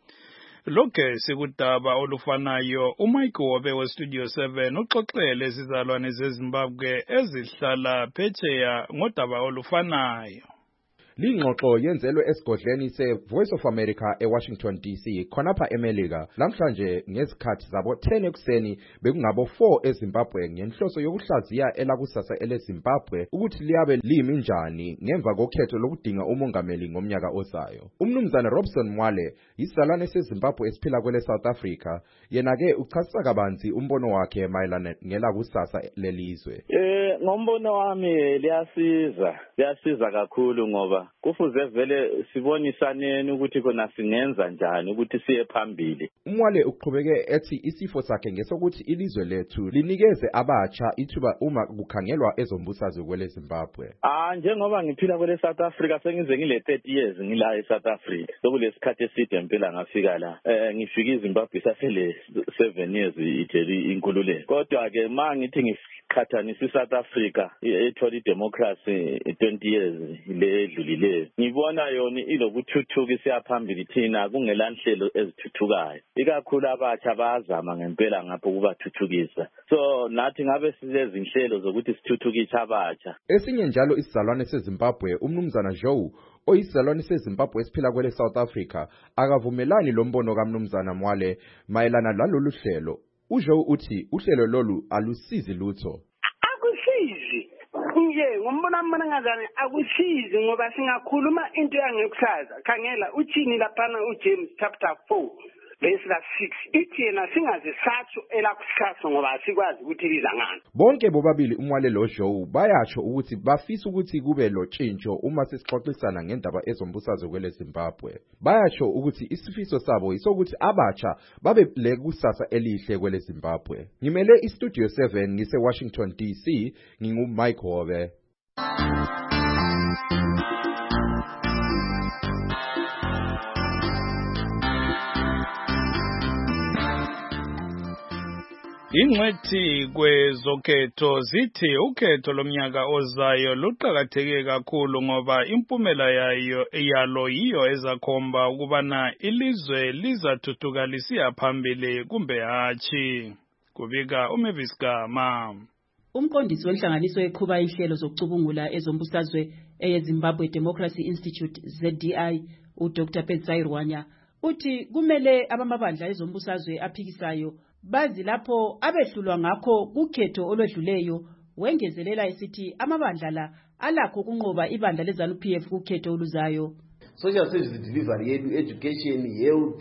Lokhe sikudaba olufanayo uMike Wobe we-Studio 7 uxoxele izizalwane zeZimbabwe ezihlala phetsheya ngodaba olufanayo. Lingxoxo yenzelwe esigodleni se-Voice of America eWashington DC khonapha eMelika namhlanje ngezikhathi zabo 10 ekuseni bekungabo 4 eZimbabwe ngenhloso yokuhlaziya elakusasa eleZimbabwe ukuthi liyabe limi njani ngemva kokhetho lokudinga umongameli ngomnyaka ozayo. Umnumzana Robson Mwale isizalwane seZimbabwe esiphila kwele South Africa yena ke uchasisa kabanzi umbono wakhe mayelana ngelakusasa lelizwe. Ngombono wami liyasiza kakhulu ngoba kufuze vele sibonisaneni ukuthi kona singenza njani ukuthi siye phambili. Umwale uqhubeke ethi isifo sakhe ngesokuthi ilizwe lethu linikeze abatsha ithuba uma kukhangelwa ezombusazwe kwele Zimbabwe. Njengoba ngiphila kwele South Africa sengize ngile 30 years ngila eSouth Africa. Sokulesikhathi eside impela ngafika la. Ngifika eZimbabwe sasele 7 years itheli inkululeko. Kodwa ke mangithi ngikhathanisa iSouth Africa ethola idemocracy 20 years le edlulileyo ngibona yona ilokuthuthuka isiyaphambili thina kungelanhlelo ezithuthukayo ikakhulu abatsha bayazama ngempela ngapho kubathuthukisa so nathi ngabe silezi inhlelo zokuthi sithuthukise abatsha. Esinye njalo isizalwane seZimbabwe umnumzana Joe oyisizalwane seZimbabwe esiphila kwele South Africa akavumelani lombono kaMnumzana Mwale mayelana lalolu hlelo. uJoe uthi uhlelo lolu alusizi lutho. Akusizi. Ngombona mina ngazana akusizi ngoba singakhuluma into yangekusasa. Khangela uthini laphana uJames chapter 4 verse 6 ithi yena singazisathu elakusasa ngoba asikwazi ukuthi liza ngani. Bonke bobabili uMwale loJoe bayatsho ukuthi bafisa ukuthi kube lo tshintsho uma sesixoxisana ngendaba ezombusazwe kwele Zimbabwe. Bayatsho ukuthi isifiso sabo isokuthi abatsha babe lekusasa elihle kwele Zimbabwe. Ngimele iStudio 7 ngise Washington DC nginguMike Hobe. Ingcwethi kwezokhetho zithi ukhetho lomnyaka ozayo luqhakatheke kakhulu ngoba impumela yalo yiyo ezakhomba ukubana ilizwe lizathuthuka lisiya phambili kumbe hatshi. Kubika uMavis Gama. Umqondisi wenhlanganiso eqhuba inhlelo zokucubungula ezombusazwe eyeZimbabwe Democracy Institute ZDI uDr. Petsai Rwanya uthi kumele abamabandla ezombusazwe aphikisayo bazi lapho abehlulwa ngakho kukhetho olwedluleyo. Wengezelela esithi amabandla la alakho kunqoba ibandla leZANU-PF kukhetho oluzayo. Social services delivery yedu, education, health,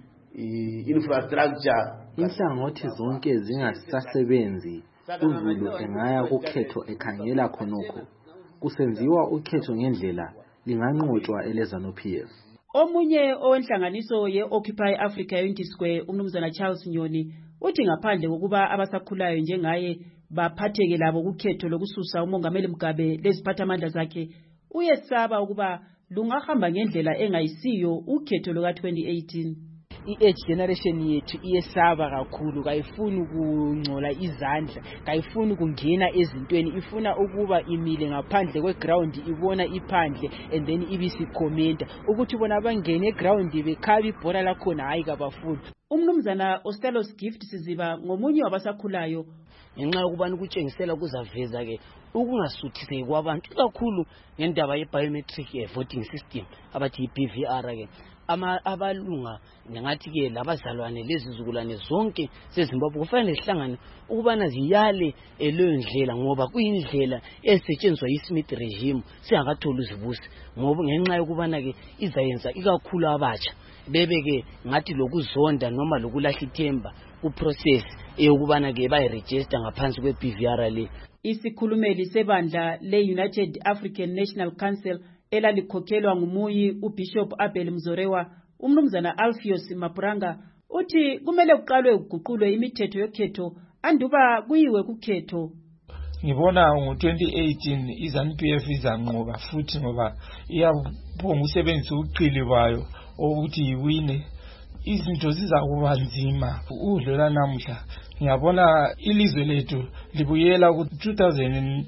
infrastructure. Inhlangothi zonke zingasasebenzi. UZulu engaya kukhetho ekhangela khonokho. Kusenziwa ukhetho ngendlela linganqotshwa eleZANU-PF. Omunye owenhlanganiso ye-Occupy Africa Unity Square umnumzana Charles Nyoni uthi ngaphandle kokuba abasakhulayo njengaye baphatheke labo kukhetho lokususa umongameli Mugabe leziphathamandla zakhe, uyesaba ukuba lungahamba ngendlela engayisiyo ukhetho luka-2018. I-age generation yethu iyesaba kakhulu, kayifuni kungcola izandla, kayifuni kungena ezintweni, ifuna ukuba imile ngaphandle kweground ibona iphandle and then ibisikhomenta ukuthi bona bangene eground bekhaba ibhola lakhona hayi kabafuni. Umnumzana Ostelos Gift Siziba ngomunye wabasakhulayo ngenxa yokubana ukutshengisela kuzaveza ke ukungasuthiseki kwabantu kakhulu ngendaba ye-biometric voting system abathi i-BVR ke abalunga ngathi ke labazalwane lezizukulwane zonke seZimbabwe kufanele sihlangane ukubana ziyale leyo ndlela ngoba kuyindlela esetshenziswa yiSmith regime singakatholi uzibusi ngoba ngenxa yokubana ke izayenza ikakhulu abatsha bebe ke ngathi lokuzonda noma lokulahla ithemba kuprocess eyokubana ke bayiregister ngaphansi kweBVR le. Isikhulumeli sebandla le-United African National Council elalikhokhelwa ngumuyi uBishop Abel Mzorewa, umnumzana Alpheus Mapuranga uthi kumele kuqalwe ukuguqulwe imithetho yokhetho anduba kuyiwe kukhetho. Ngibona ngo-2018 iZANU-PF izanqoba futhi ngoba iyabonga usebenzisa uqili bayo ukuthi iwine. Izinto zizakuba nzima udlula namuhla. Ngiyabona ilizwe lethu libuyela ku-2008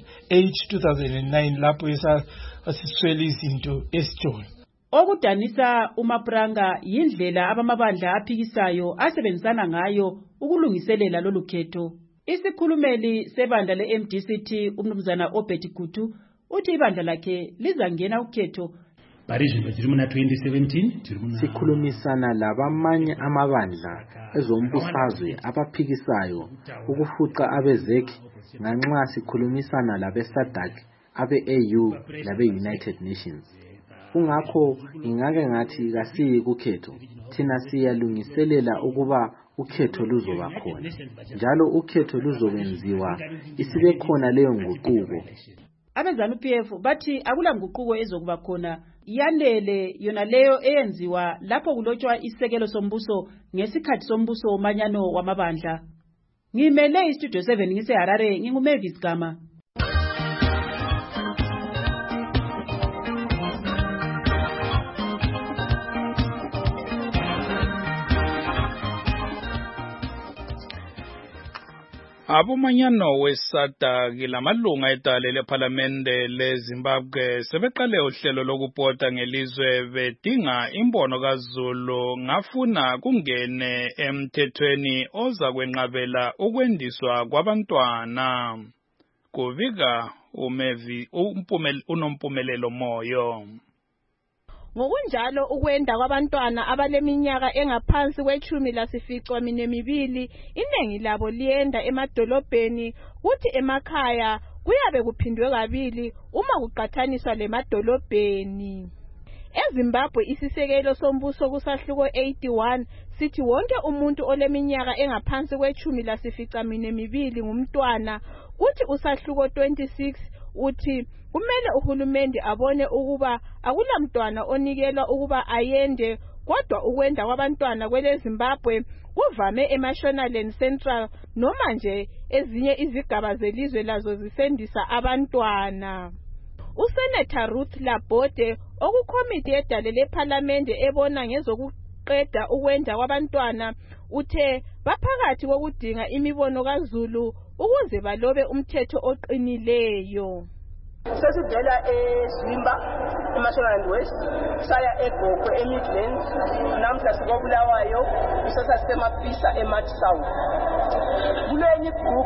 2009 lapho asiswele izinto esitolo. Okudanisa uMapuranga yindlela abamabandla aphikisayo asebenzisana ngayo ukulungiselela lolu khetho. Isikhulumeli sebandla le-MDCT umnumzana Obert Gutu uthi ibandla lakhe lizangena ukhetho. Sikhulumisana labamanye amabandla ezombusazwe abaphikisayo ukufuqa abezeki nganxa sikhulumisana labe-SADC, abe-AU labe-United Nations. Kungakho ngingake ngathi kasiyi kukhetho, thina siyalungiselela ukuba ukhetho luzoba khona. Njalo ukhetho luzokwenziwa isibe khona leyo nguquko. AbeZANU-PF bathi akula nguquko ezokuba khona, yanele yona leyo eyenziwa lapho kulotshwa isekelo sombuso ngesikhathi sombuso womanyano wamabandla. Ngimele iStudio 7 ngiseHarare, nginguMavis Gama. Abomanyano weSADC lamalunga edale lePhalamende leZimbabwe sebeqale uhlelo lokupota ngelizwe bedinga imbono kaZulu ngafuna kungene emthethweni oza kwenqabela ukwendiswa kwabantwana. Kuvika unompumelelo moyo. Ngokunjalo ukwenda kwabantwana abaleminyaka engaphansi kwe-12, iningi labo liyenda emadolobheni kuthi emakhaya kuyabe kuphindwe kabili uma kuqathaniswa lemadolobheni. EZimbabwe isisekelo sombuso kusahluko 81 sithi wonke umuntu oleminyaka engaphansi kwe-12 ngumntwana, kuthi usahluko 26 uthi kumele uhulumende abone ukuba akulamntwana onikelwa ukuba ayende, kodwa ukwenda kwabantwana kweleZimbabwe kuvame eMashonaland Central noma nje ezinye izigaba zelizwe lazo zisendisa abantwana. USenator Ruth Labode okukomiti yedale lePhalamende ebona ngezokuqeda ukwenda kwabantwana uthe baphakathi kokudinga imibono kaZulu ukuze balobe umthetho oqinileyo. Sesivela eZimba eMashonaland West saya eGokwe eMidlands namhla sikobulawayo isasa sisemapisa eMarch South. Kulenye igroup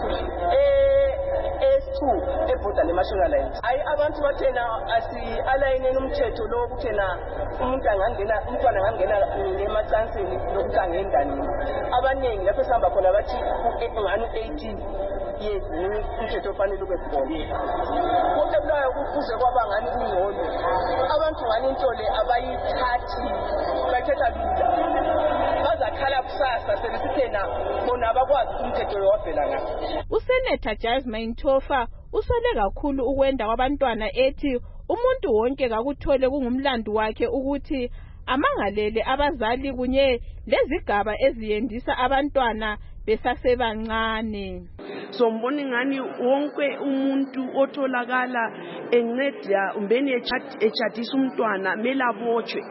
S2 ebhoda leMashonaland. Hayi abantu bathena asi-alayineni umthetho lo kuthena umntwana angangena emacansini lokuthi angendanini. Abaningi lapho sihamba khona bathi ngani 18 years umthetho ofanele ube khona. Kodwa kuze kwaba ngani kungcono. Abantu ngani into le abayithathi bathetha lula. Bazakhala kusasa sebesithena bona abakwazi umthetho wavela ngathi. Usenator Jasmine Tofa usole kakhulu ukwenda kwabantwana ethi umuntu wonke kakuthole kungumlando wakhe ukuthi amangalele abazali kunye lezigaba eziyendisa abantwana besasebancane. Sombona ngani wonke umuntu otholakala enceda umbeni echadisa umntwana melabotshwe.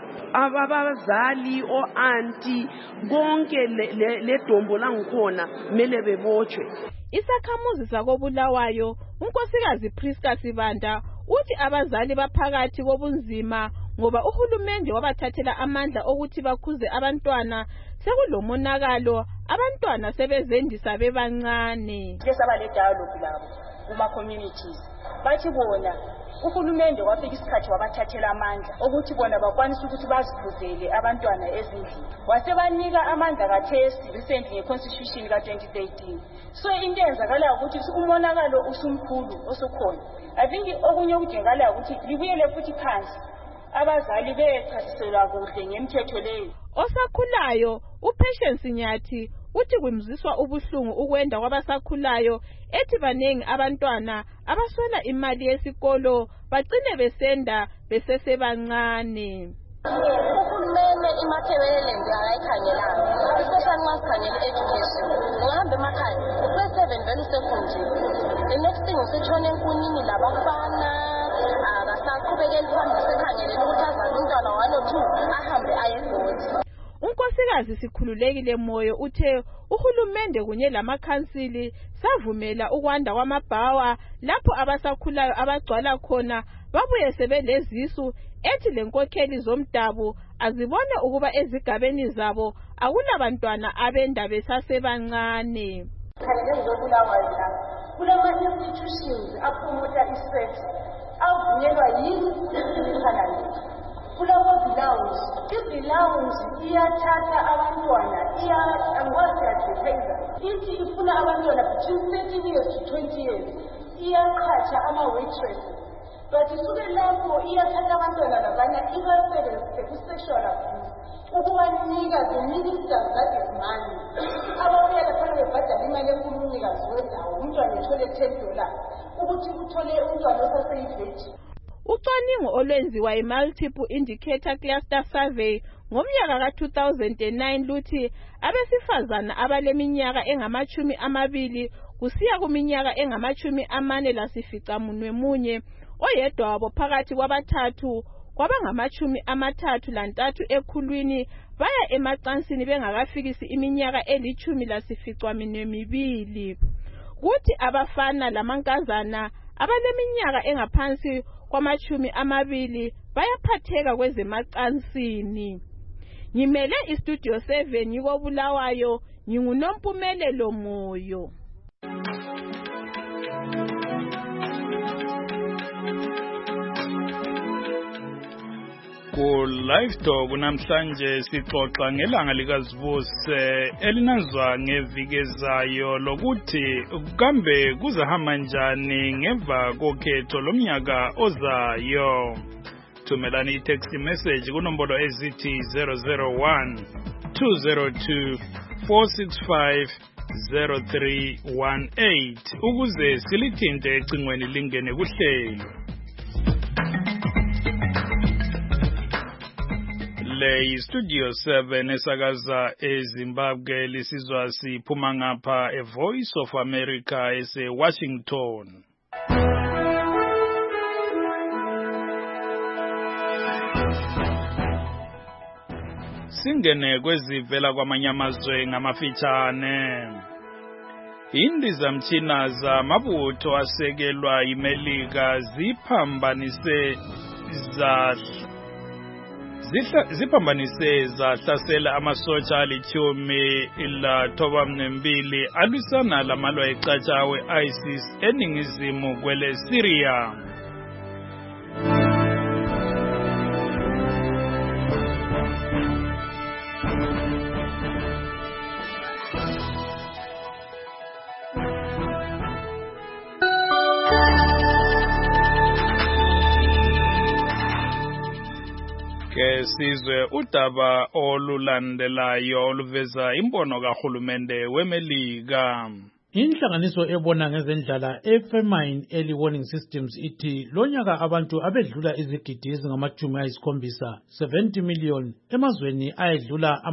Abazali o-anti konke le dombo langikhona mele bebotshwe. Isakhamuzi sakobulawayo unkosikazi Priska Sibanda uthi abazali baphakathi kobunzima ngoba uhulumende wabathathela amandla okuthi bakhuze abantwana sekulomonakalo abantwana sebezendisa bebancane. Lesaba le dialogue labo kuma communities bathi bona uhulumende wafika isikhathi wabathathela amandla ukuthi bona bakwanisa ukuthi bazikhuzele abantwana ezindlini. Wasebanika amandla kathesi recently ngeconstitution ka-2013. So into eyenzakalayo ukuthi umonakalo usumkhulu osukhona. I think okunye okudingakalayo ukuthi libuyele futhi phansi abazali bechasiselwa kuhle ngemithetho leyo. Osakhulayo uPatience Nyathi uthi kwimziswa ubuhlungu ukwenda kwabasakhulayo ethi banengi abantwana abaswela imali yesikolo bagcine besenda besesebancane. Uhulumene imathebelele nje akayikhangelanga especially nxa sikhangela education ngihamba emakhaya u7 vele usekhunjini the next thing usetshona enkunini labafana akasaqhubekeli phambili sekhangelele ukuthi azale umntwana 1 or 2 ahambe ayebhodi. Unkosikazi Sikhululekile Moyo uthe uhulumende kunye lamakhansili savumela ukwanda kwamabhawa lapho abasakhulayo abagcwala khona babuye sebelezisu ethi lenkokheli zomdabu azibone ukuba ezigabeni zabo akulabantwana abenda besasebancane. Kulama-institutions apromota i-sex avunyelwa yini kulawo-lounge. I-lounge iyathatha abantwana angikwazi yadvertisa ithi ifuna abantwana between 13 years to 20 years iyaqhatsha ama-waitress but isuke lapho iyathatha abantwana labana ibasebenzise ku-sexual abuse ukubanika the ministers that is money ababuya laphana bebhadala imali enkulunyikazi wendawo umntwana ethole $10 ukuthi uthole umntwana osaseyiveji. Ucwaningo olwenziwa i-Multiple Indicator Cluster Survey ngomnyaka ka-2009 luthi abesifazana abaleminyaka engama-20 kusiya kuminyaka engama-44 oyedwa wabo phakathi kwabathathu kwabangama-33 ekhulwini baya emacansini bengakafikisi iminyaka eli-12. Kuthi abafana lamankazana abaleminyaka engaphansi kwama-20 bayaphatheka kwezemacansini. Ngimele istudio 7 ngikobulawayo nginguNompumelelo Moyo. Ku live talk namhlanje sixoxa ngelanga likaZibuse elinazwa ngevigezayo lokuthi kambe kuzahamba njani ngemva kokhetho lomnyaka ozayo. Thumelani i-text message kunombolo ezithi 001 202 465 0318 ukuze silithinte ecingweni lingene kuhlelo. Le Studio 7 esakaza eZimbabwe lisizwa siphuma ngapha eVoice of America eseWashington. singene kwezivela kwamanye amazwe ngamafitshane. Indizamtshina zamabutho asekelwa yiMelika ziphambanise zahlasela amasotsha ali-12 alwisana lamalwa ecatshawe ISIS eningizimu kwele Syria. Sizwe udaba olulandelayo oluveza imbono kahulumende weMelika. Inhlanganiso ebona ngezendlala eFemine Early Warning Systems ithi lonyaka abantu abedlula izigidi ezingama-70 70 million emazweni ayedlula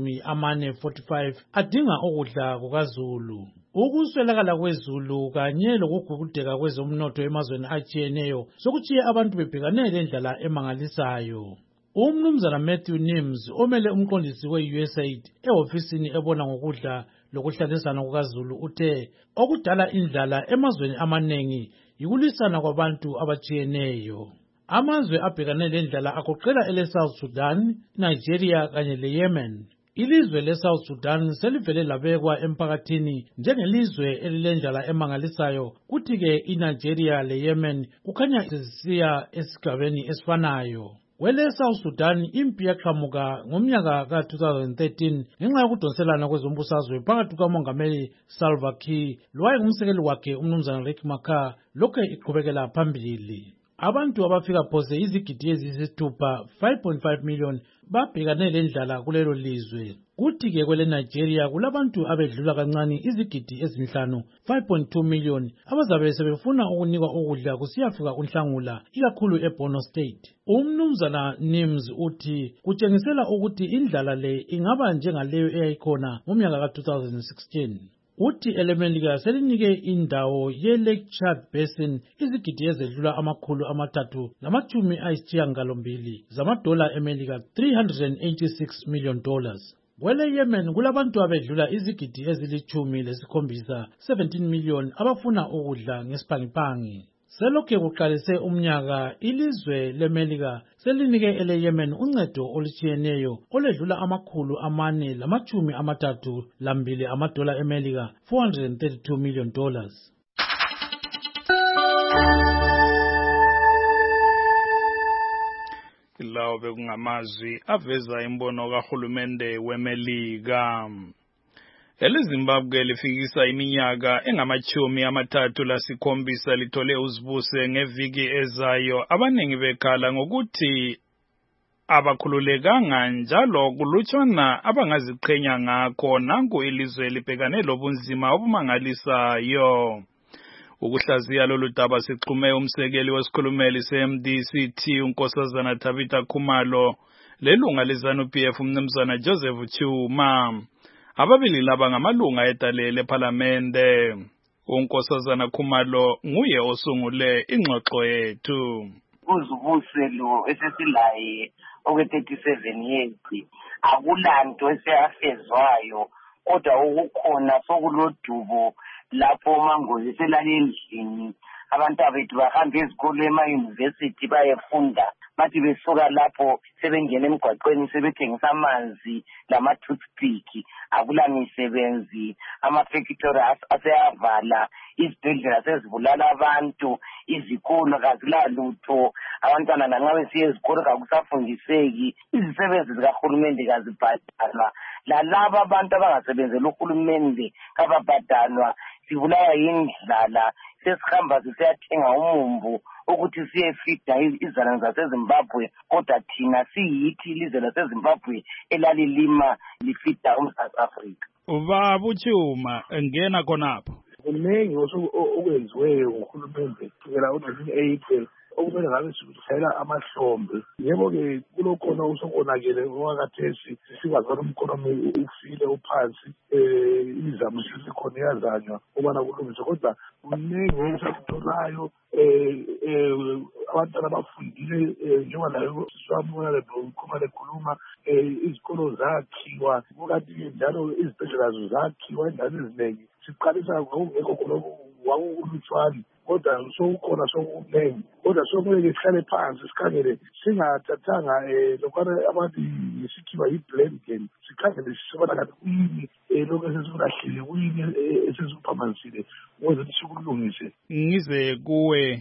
ama-45 adinga ukudla kukaZulu. Ukuswelakala kwezulu kanye lokugugudeka kwezomnotho emazweni atshiyeneyo sokutshiye abantu bebhekane lendlala emangalisayo. Umnumzana Matthew Nims omele umqondisi we-USAID ehofisini ebona ngokudla lokuhlalisana kukaZulu uthe okudala indlala emazweni amanengi yikulisana kwabantu abatshiyeneyo. Amazwe abhekane lendlala agoqela ele-South Sudan, Nigeria kanye le-Yemen. Ilizwe le-South Sudan selivele labekwa emphakathini njengelizwe elilendlala emangalisayo, kuthi-ke iNigeria le-Yemen kukhanya zisiya esigabeni esifanayo. Wele South Sudan impi yaqhamuka ngomnyaka ka-2013 ngenxa yokudonselana kwezombusazwe phakathi kukamongameli Salva Kiir lowayengumsekeli wakhe umnumzana Riek Machar lokhu iqhubekela phambili. Abantu abafika phose izigidi eziyisithupha 5.5 million babhekane lendlala kulelo lizwe. Kuthi-ke kwele Nigeria kulabantu abedlula kancane izigidi ezinhlanu 5.2 million abazabe sebefuna ukunikwa ukudla kusiyafika kunhlangula ikakhulu eBorno State. Umnumzana Nims uthi kutshengisela ukuthi indlala le ingaba njengaleyo eyayikhona ngomnyaka ka-2016. Uthi elemelika selinike indawo ye-Lake Chad Basin izigidi ezedlula $380 zamadola emelika $386 million. Kwele Yemen kulabantu abedlula izigidi ezili-17 million abafuna ukudla ngesiphangipangi. Selokhe kuqalise umnyaka ilizwe leMelika selinike ele-Yemen uncedo olutshiyeneyo oledlula $432 amadola emelika $432 million. Lawo bekungamazwi aveza imbono kahulumende weMelika. EleZimbabwe lifikisa iminyaka engama-37 lithole uzibuse ngeviki ezayo. Abaningi bekhala ngokuthi abakhululekanga njalo kulutshwana abangaziqhenya ngakho nanku ilizwe libhekane lobunzima obumangalisayo. Ukuhlaziya lolu daba sixhume umsekeli wesikhulumeli se-MDC unkosazana Tabitha Khumalo lelunga leZANU-PF umnumzana Joseph Chuma. Ababili laba ngamalunga etalele ephalamende. Unkosazana Khumalo nguye osungule ingxoxo yethu. Uzibuse lo esesilaye okwe-37 years akulanto eseyafezwayo kodwa ukukhona sokulodubo lapho mangozi selale endlini abantu abethu bahamba ezikolo ema-university bayefunda bathi besuka lapho sebengena emgwaqweni sebethengisa amanzi lama-toothpick akula misebenzi ama-factory aseyavala izibhedlela sezibulala abantu izikolo kazilalutho abantwana nanxa besiya ezikolo kakusafundiseki izisebenzi zikahulumende kazibhadalwa lalaba abantu abangasebenzela uhulumende kababhadalwa sibulawa yindlala sesihamba sisiyathenga umumbu ukuthi siyefida izana zaseZimbabwe kodwa thina siyithi ilizwe laseZimbabwe elalilima lifida uMzantsi Afrika. Ubaba uChuma ngena khonapho. Kuningi okwenziweyo nguhulumende kusukela ngo-1980 okumele ngabe sikudlayela amahlombe. Yebo-ke kulokhona usokonakele owakathesi singazona umkhonomi ufile uphansi izamo sesikhona iyazanywa ukubana kulungiswe kodwa kuningi esakutolayo abantwana abafundile njengoba nayo siswamona lekhuluma lekhuluma izikolo zakhiwa kukanti-ke njalo izibhedlela zazo zakhiwa endaweni eziningi siqalisa ngokungekho khonoko wakulutshwane kodwa sokukhona sokunengi kodwa sokumele sihlale phansi sikhangele singathathanga lokwana abantu ngesikhiwa yi-blame game sikhangele sisibona kanti kuyini lokhu esesingulahlile kuyini esesikuphamanisile ukuze sikulungise. Ngize kuwe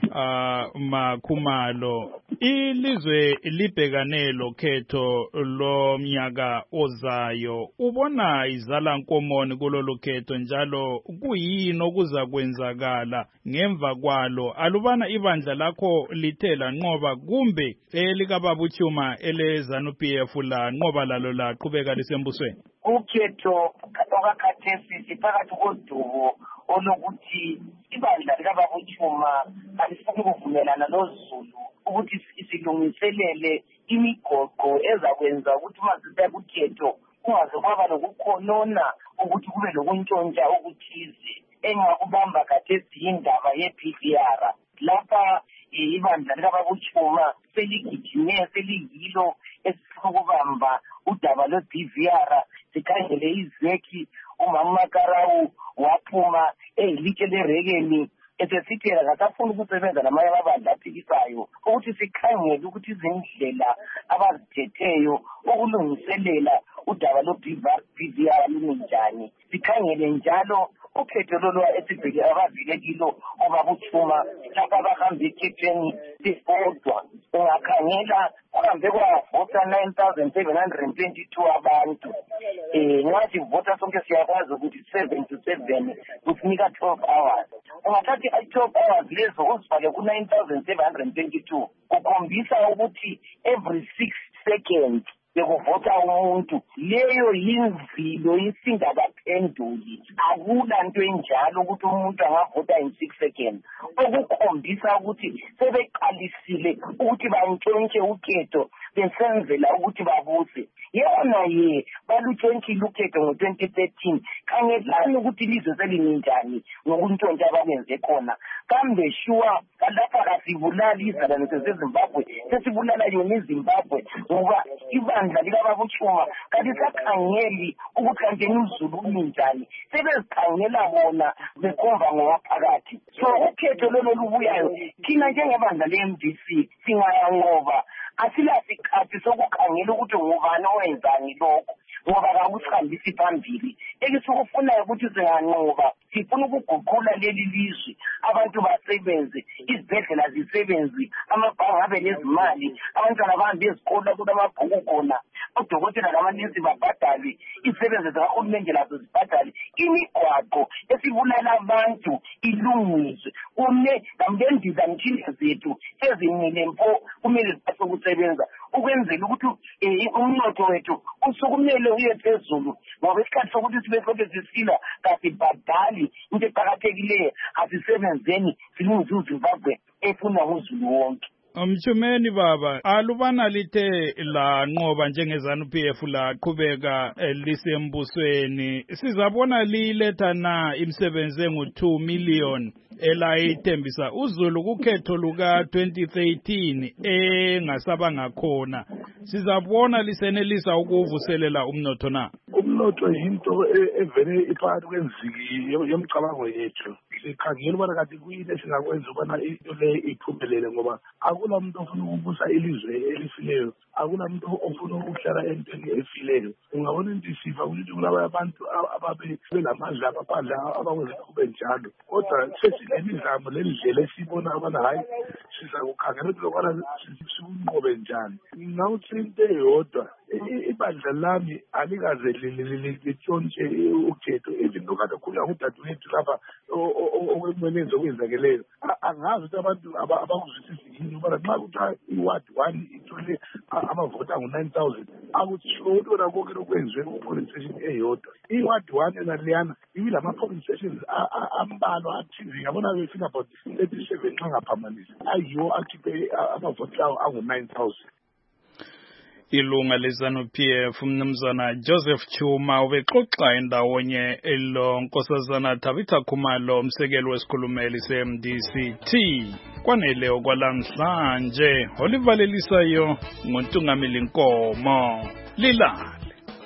Makhumalo, ilizwe libhekane lokhetho lomnyaka ozayo, ubona izala nkomoni kulolu khetho njalo kuyini okuza kwenzakala ngemva kwalo? Alubana ibandla lakho lithe lanqoba kumbe elikababa Chuma eleZANU-PF lanqoba lalo laqhubeka lisembusweni? Ukhetho okakhathesi siphakathi kodumo olokuthi ibandla likababa Chuma alifuni ukuvumelana noZulu ukuthi silungiselele imigoqo ezakwenza ukuthi uma sisiya kukhetho kungaze kwaba lokukhonona ukuthi kube lokuntshontsha okuthize engakubamba khathesi indaba ye-PVR. Lapha ibandla likababa Chuma seligijime seliyilo esifuna ukubamba udaba lwe-PVR. Sikhangele izeki umama Makarawu waphuma elitshe lerekeni esesithi akasafuni ukusebenza namanye amabandla aphikisayo ukuthi sikhangele ukuthi izindlela abazithetheyo ukulungiselela udaba lwe-PVR lunjani. Sikhangele njalo ukhetho lolu esibheke abavile kilo obaba Chuma lapha abahambe ekhethweni sifodwa. Ungakhangela kuhambe kwavota 9,722 abantu. Nxa sivota sonke siyakwazi ukuthi 7 to 7 kusinika 12 hours. Ungathathi 12 hours lezo uzifake ku 9,722 kukhombisa ukuthi every 6 seconds bekuvota umuntu. Leyo yimvilo isingakaphenduli. Akula nto enjalo ukuthi umuntu angavota in 6 seconds. Okukhombisa ukuthi sebeqalisile ukuthi bantshontshe ukhetho besenzela ukuthi babuse. Yona balutshontshile ukhetho ngo-2013. Khangelani ukuthi ilizwe selinjani ngokuntshontsha abakwenze khona. Kambe shuwa kalapha kasibulali izizalwane zeZimbabwe sesibulala yona iZimbabwe ngoba ibandla likababa Chuma kalisakhangeli ukuthi kanti uZulu unjani. Sebezikhangela bona bekhomba ngowaphakathi. So ukhetho lolo lubuyayo thina njengebandla le-MDC singayanqoba asilasikhathi sokukhangela ukuthi ngubani owenzani lokho ngoba kakusihambisi phambili. Elisikufunayo ukuthi singanqoba sifuna ukuguqula leli lizwe, abantu basebenze, izibhedlela zisebenze, amabhange abe nezimali, abantwana bahambe ezikolo kulamabhuku khona, odokotela lamanesi babhadale, izisebenzi zikahulumende lazo zibhadale, imigwaqo esibulala abantu ilungiswe. Namlendiza mtshini zethu ezimile mpo kumele ziphathe ukusebenza ukwenzela ukuthi umnotho wethu usukumele uye phezulu ngoba isikhathi sokuthi sibe sonke sisila kasibhadali into eqakathekileyo asisebenzeni silungise uZimbabwe efuna uZulu wonke. Mchumeni baba, alubana lithe la nqoba njengeZANU-PF laqhubeka lisembusweni, sizabona liletha na imisebenzi engu-2 million elayithembisa uZulu kukhetho luka 2013 engasabanga khona. Sizabona lisenelisa ukuvuselela umnotho na? Umnotho yinto evele iphakathi kwenziki yomcabango yethu. Sikhangela ubana kanti kuyini esingakwenza ubana into le iphumelele ngoba akula muntu ofuna ukubusa ilizwe elifileyo, akula muntu ofuna ukuhlala entweni efileyo. Ungabona into isiva ukuthi kulaba abantu ababe belamandla abaphandla abakwenza kube njalo. Kodwa sesilemizamo lendlela esibona abana hayi sizakukhangela ukuthi lokwana sikunqobe njani. Ngawuthi into eyodwa ibandla lami alikaze litshontshe ukhetho even lokade khulunywa ngudadewethu lapha okwekumele okwenzakeleyo angazi ukuthi abantu abakuzwisisi yini ubana nxa kuthiwa iward 1 ithole amavoti angu-9,000 akusho ukuthi wona konke lokwenziwe ku-polling station eyodwa. Iward 1 yona leyana ibilama-polling stations ambalwa athize ngabona befika about 37 nxa ngaphambanisa ayiwo akhiphe amavoti lawo angu-9,000. Ilunga leZANU-PF umnumzana Joseph Chuma ubexoxa endawonye elo Nkosazana Tabitha Khumalo umsekeli wesikhulumeli se-MDC-T kwanele okwalamhlanje olivalelisayo nguNtungameli Nkomo Lilale.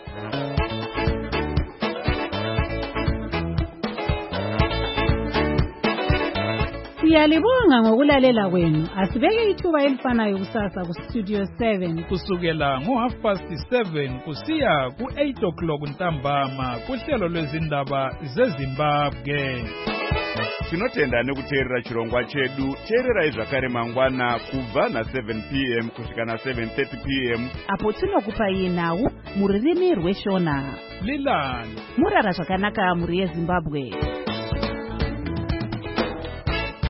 Siyalibonga ngokulalela kwenu. Asibeke ithuba elifanayo kusasa ku Studio 7 kusukela ngo7:30 kusiya ku8 o'clock ntambama kuhlelo lwezindaba zeZimbabwe. Tinotenda nekuteerera chirongwa chedu. Teererai zvakare mangwana kubva na7 p.m. kusvika na7:30 p.m. apo tinokupai nhau mururimi rweshona. Lilani Murara zvakanaka muri yeZimbabwe.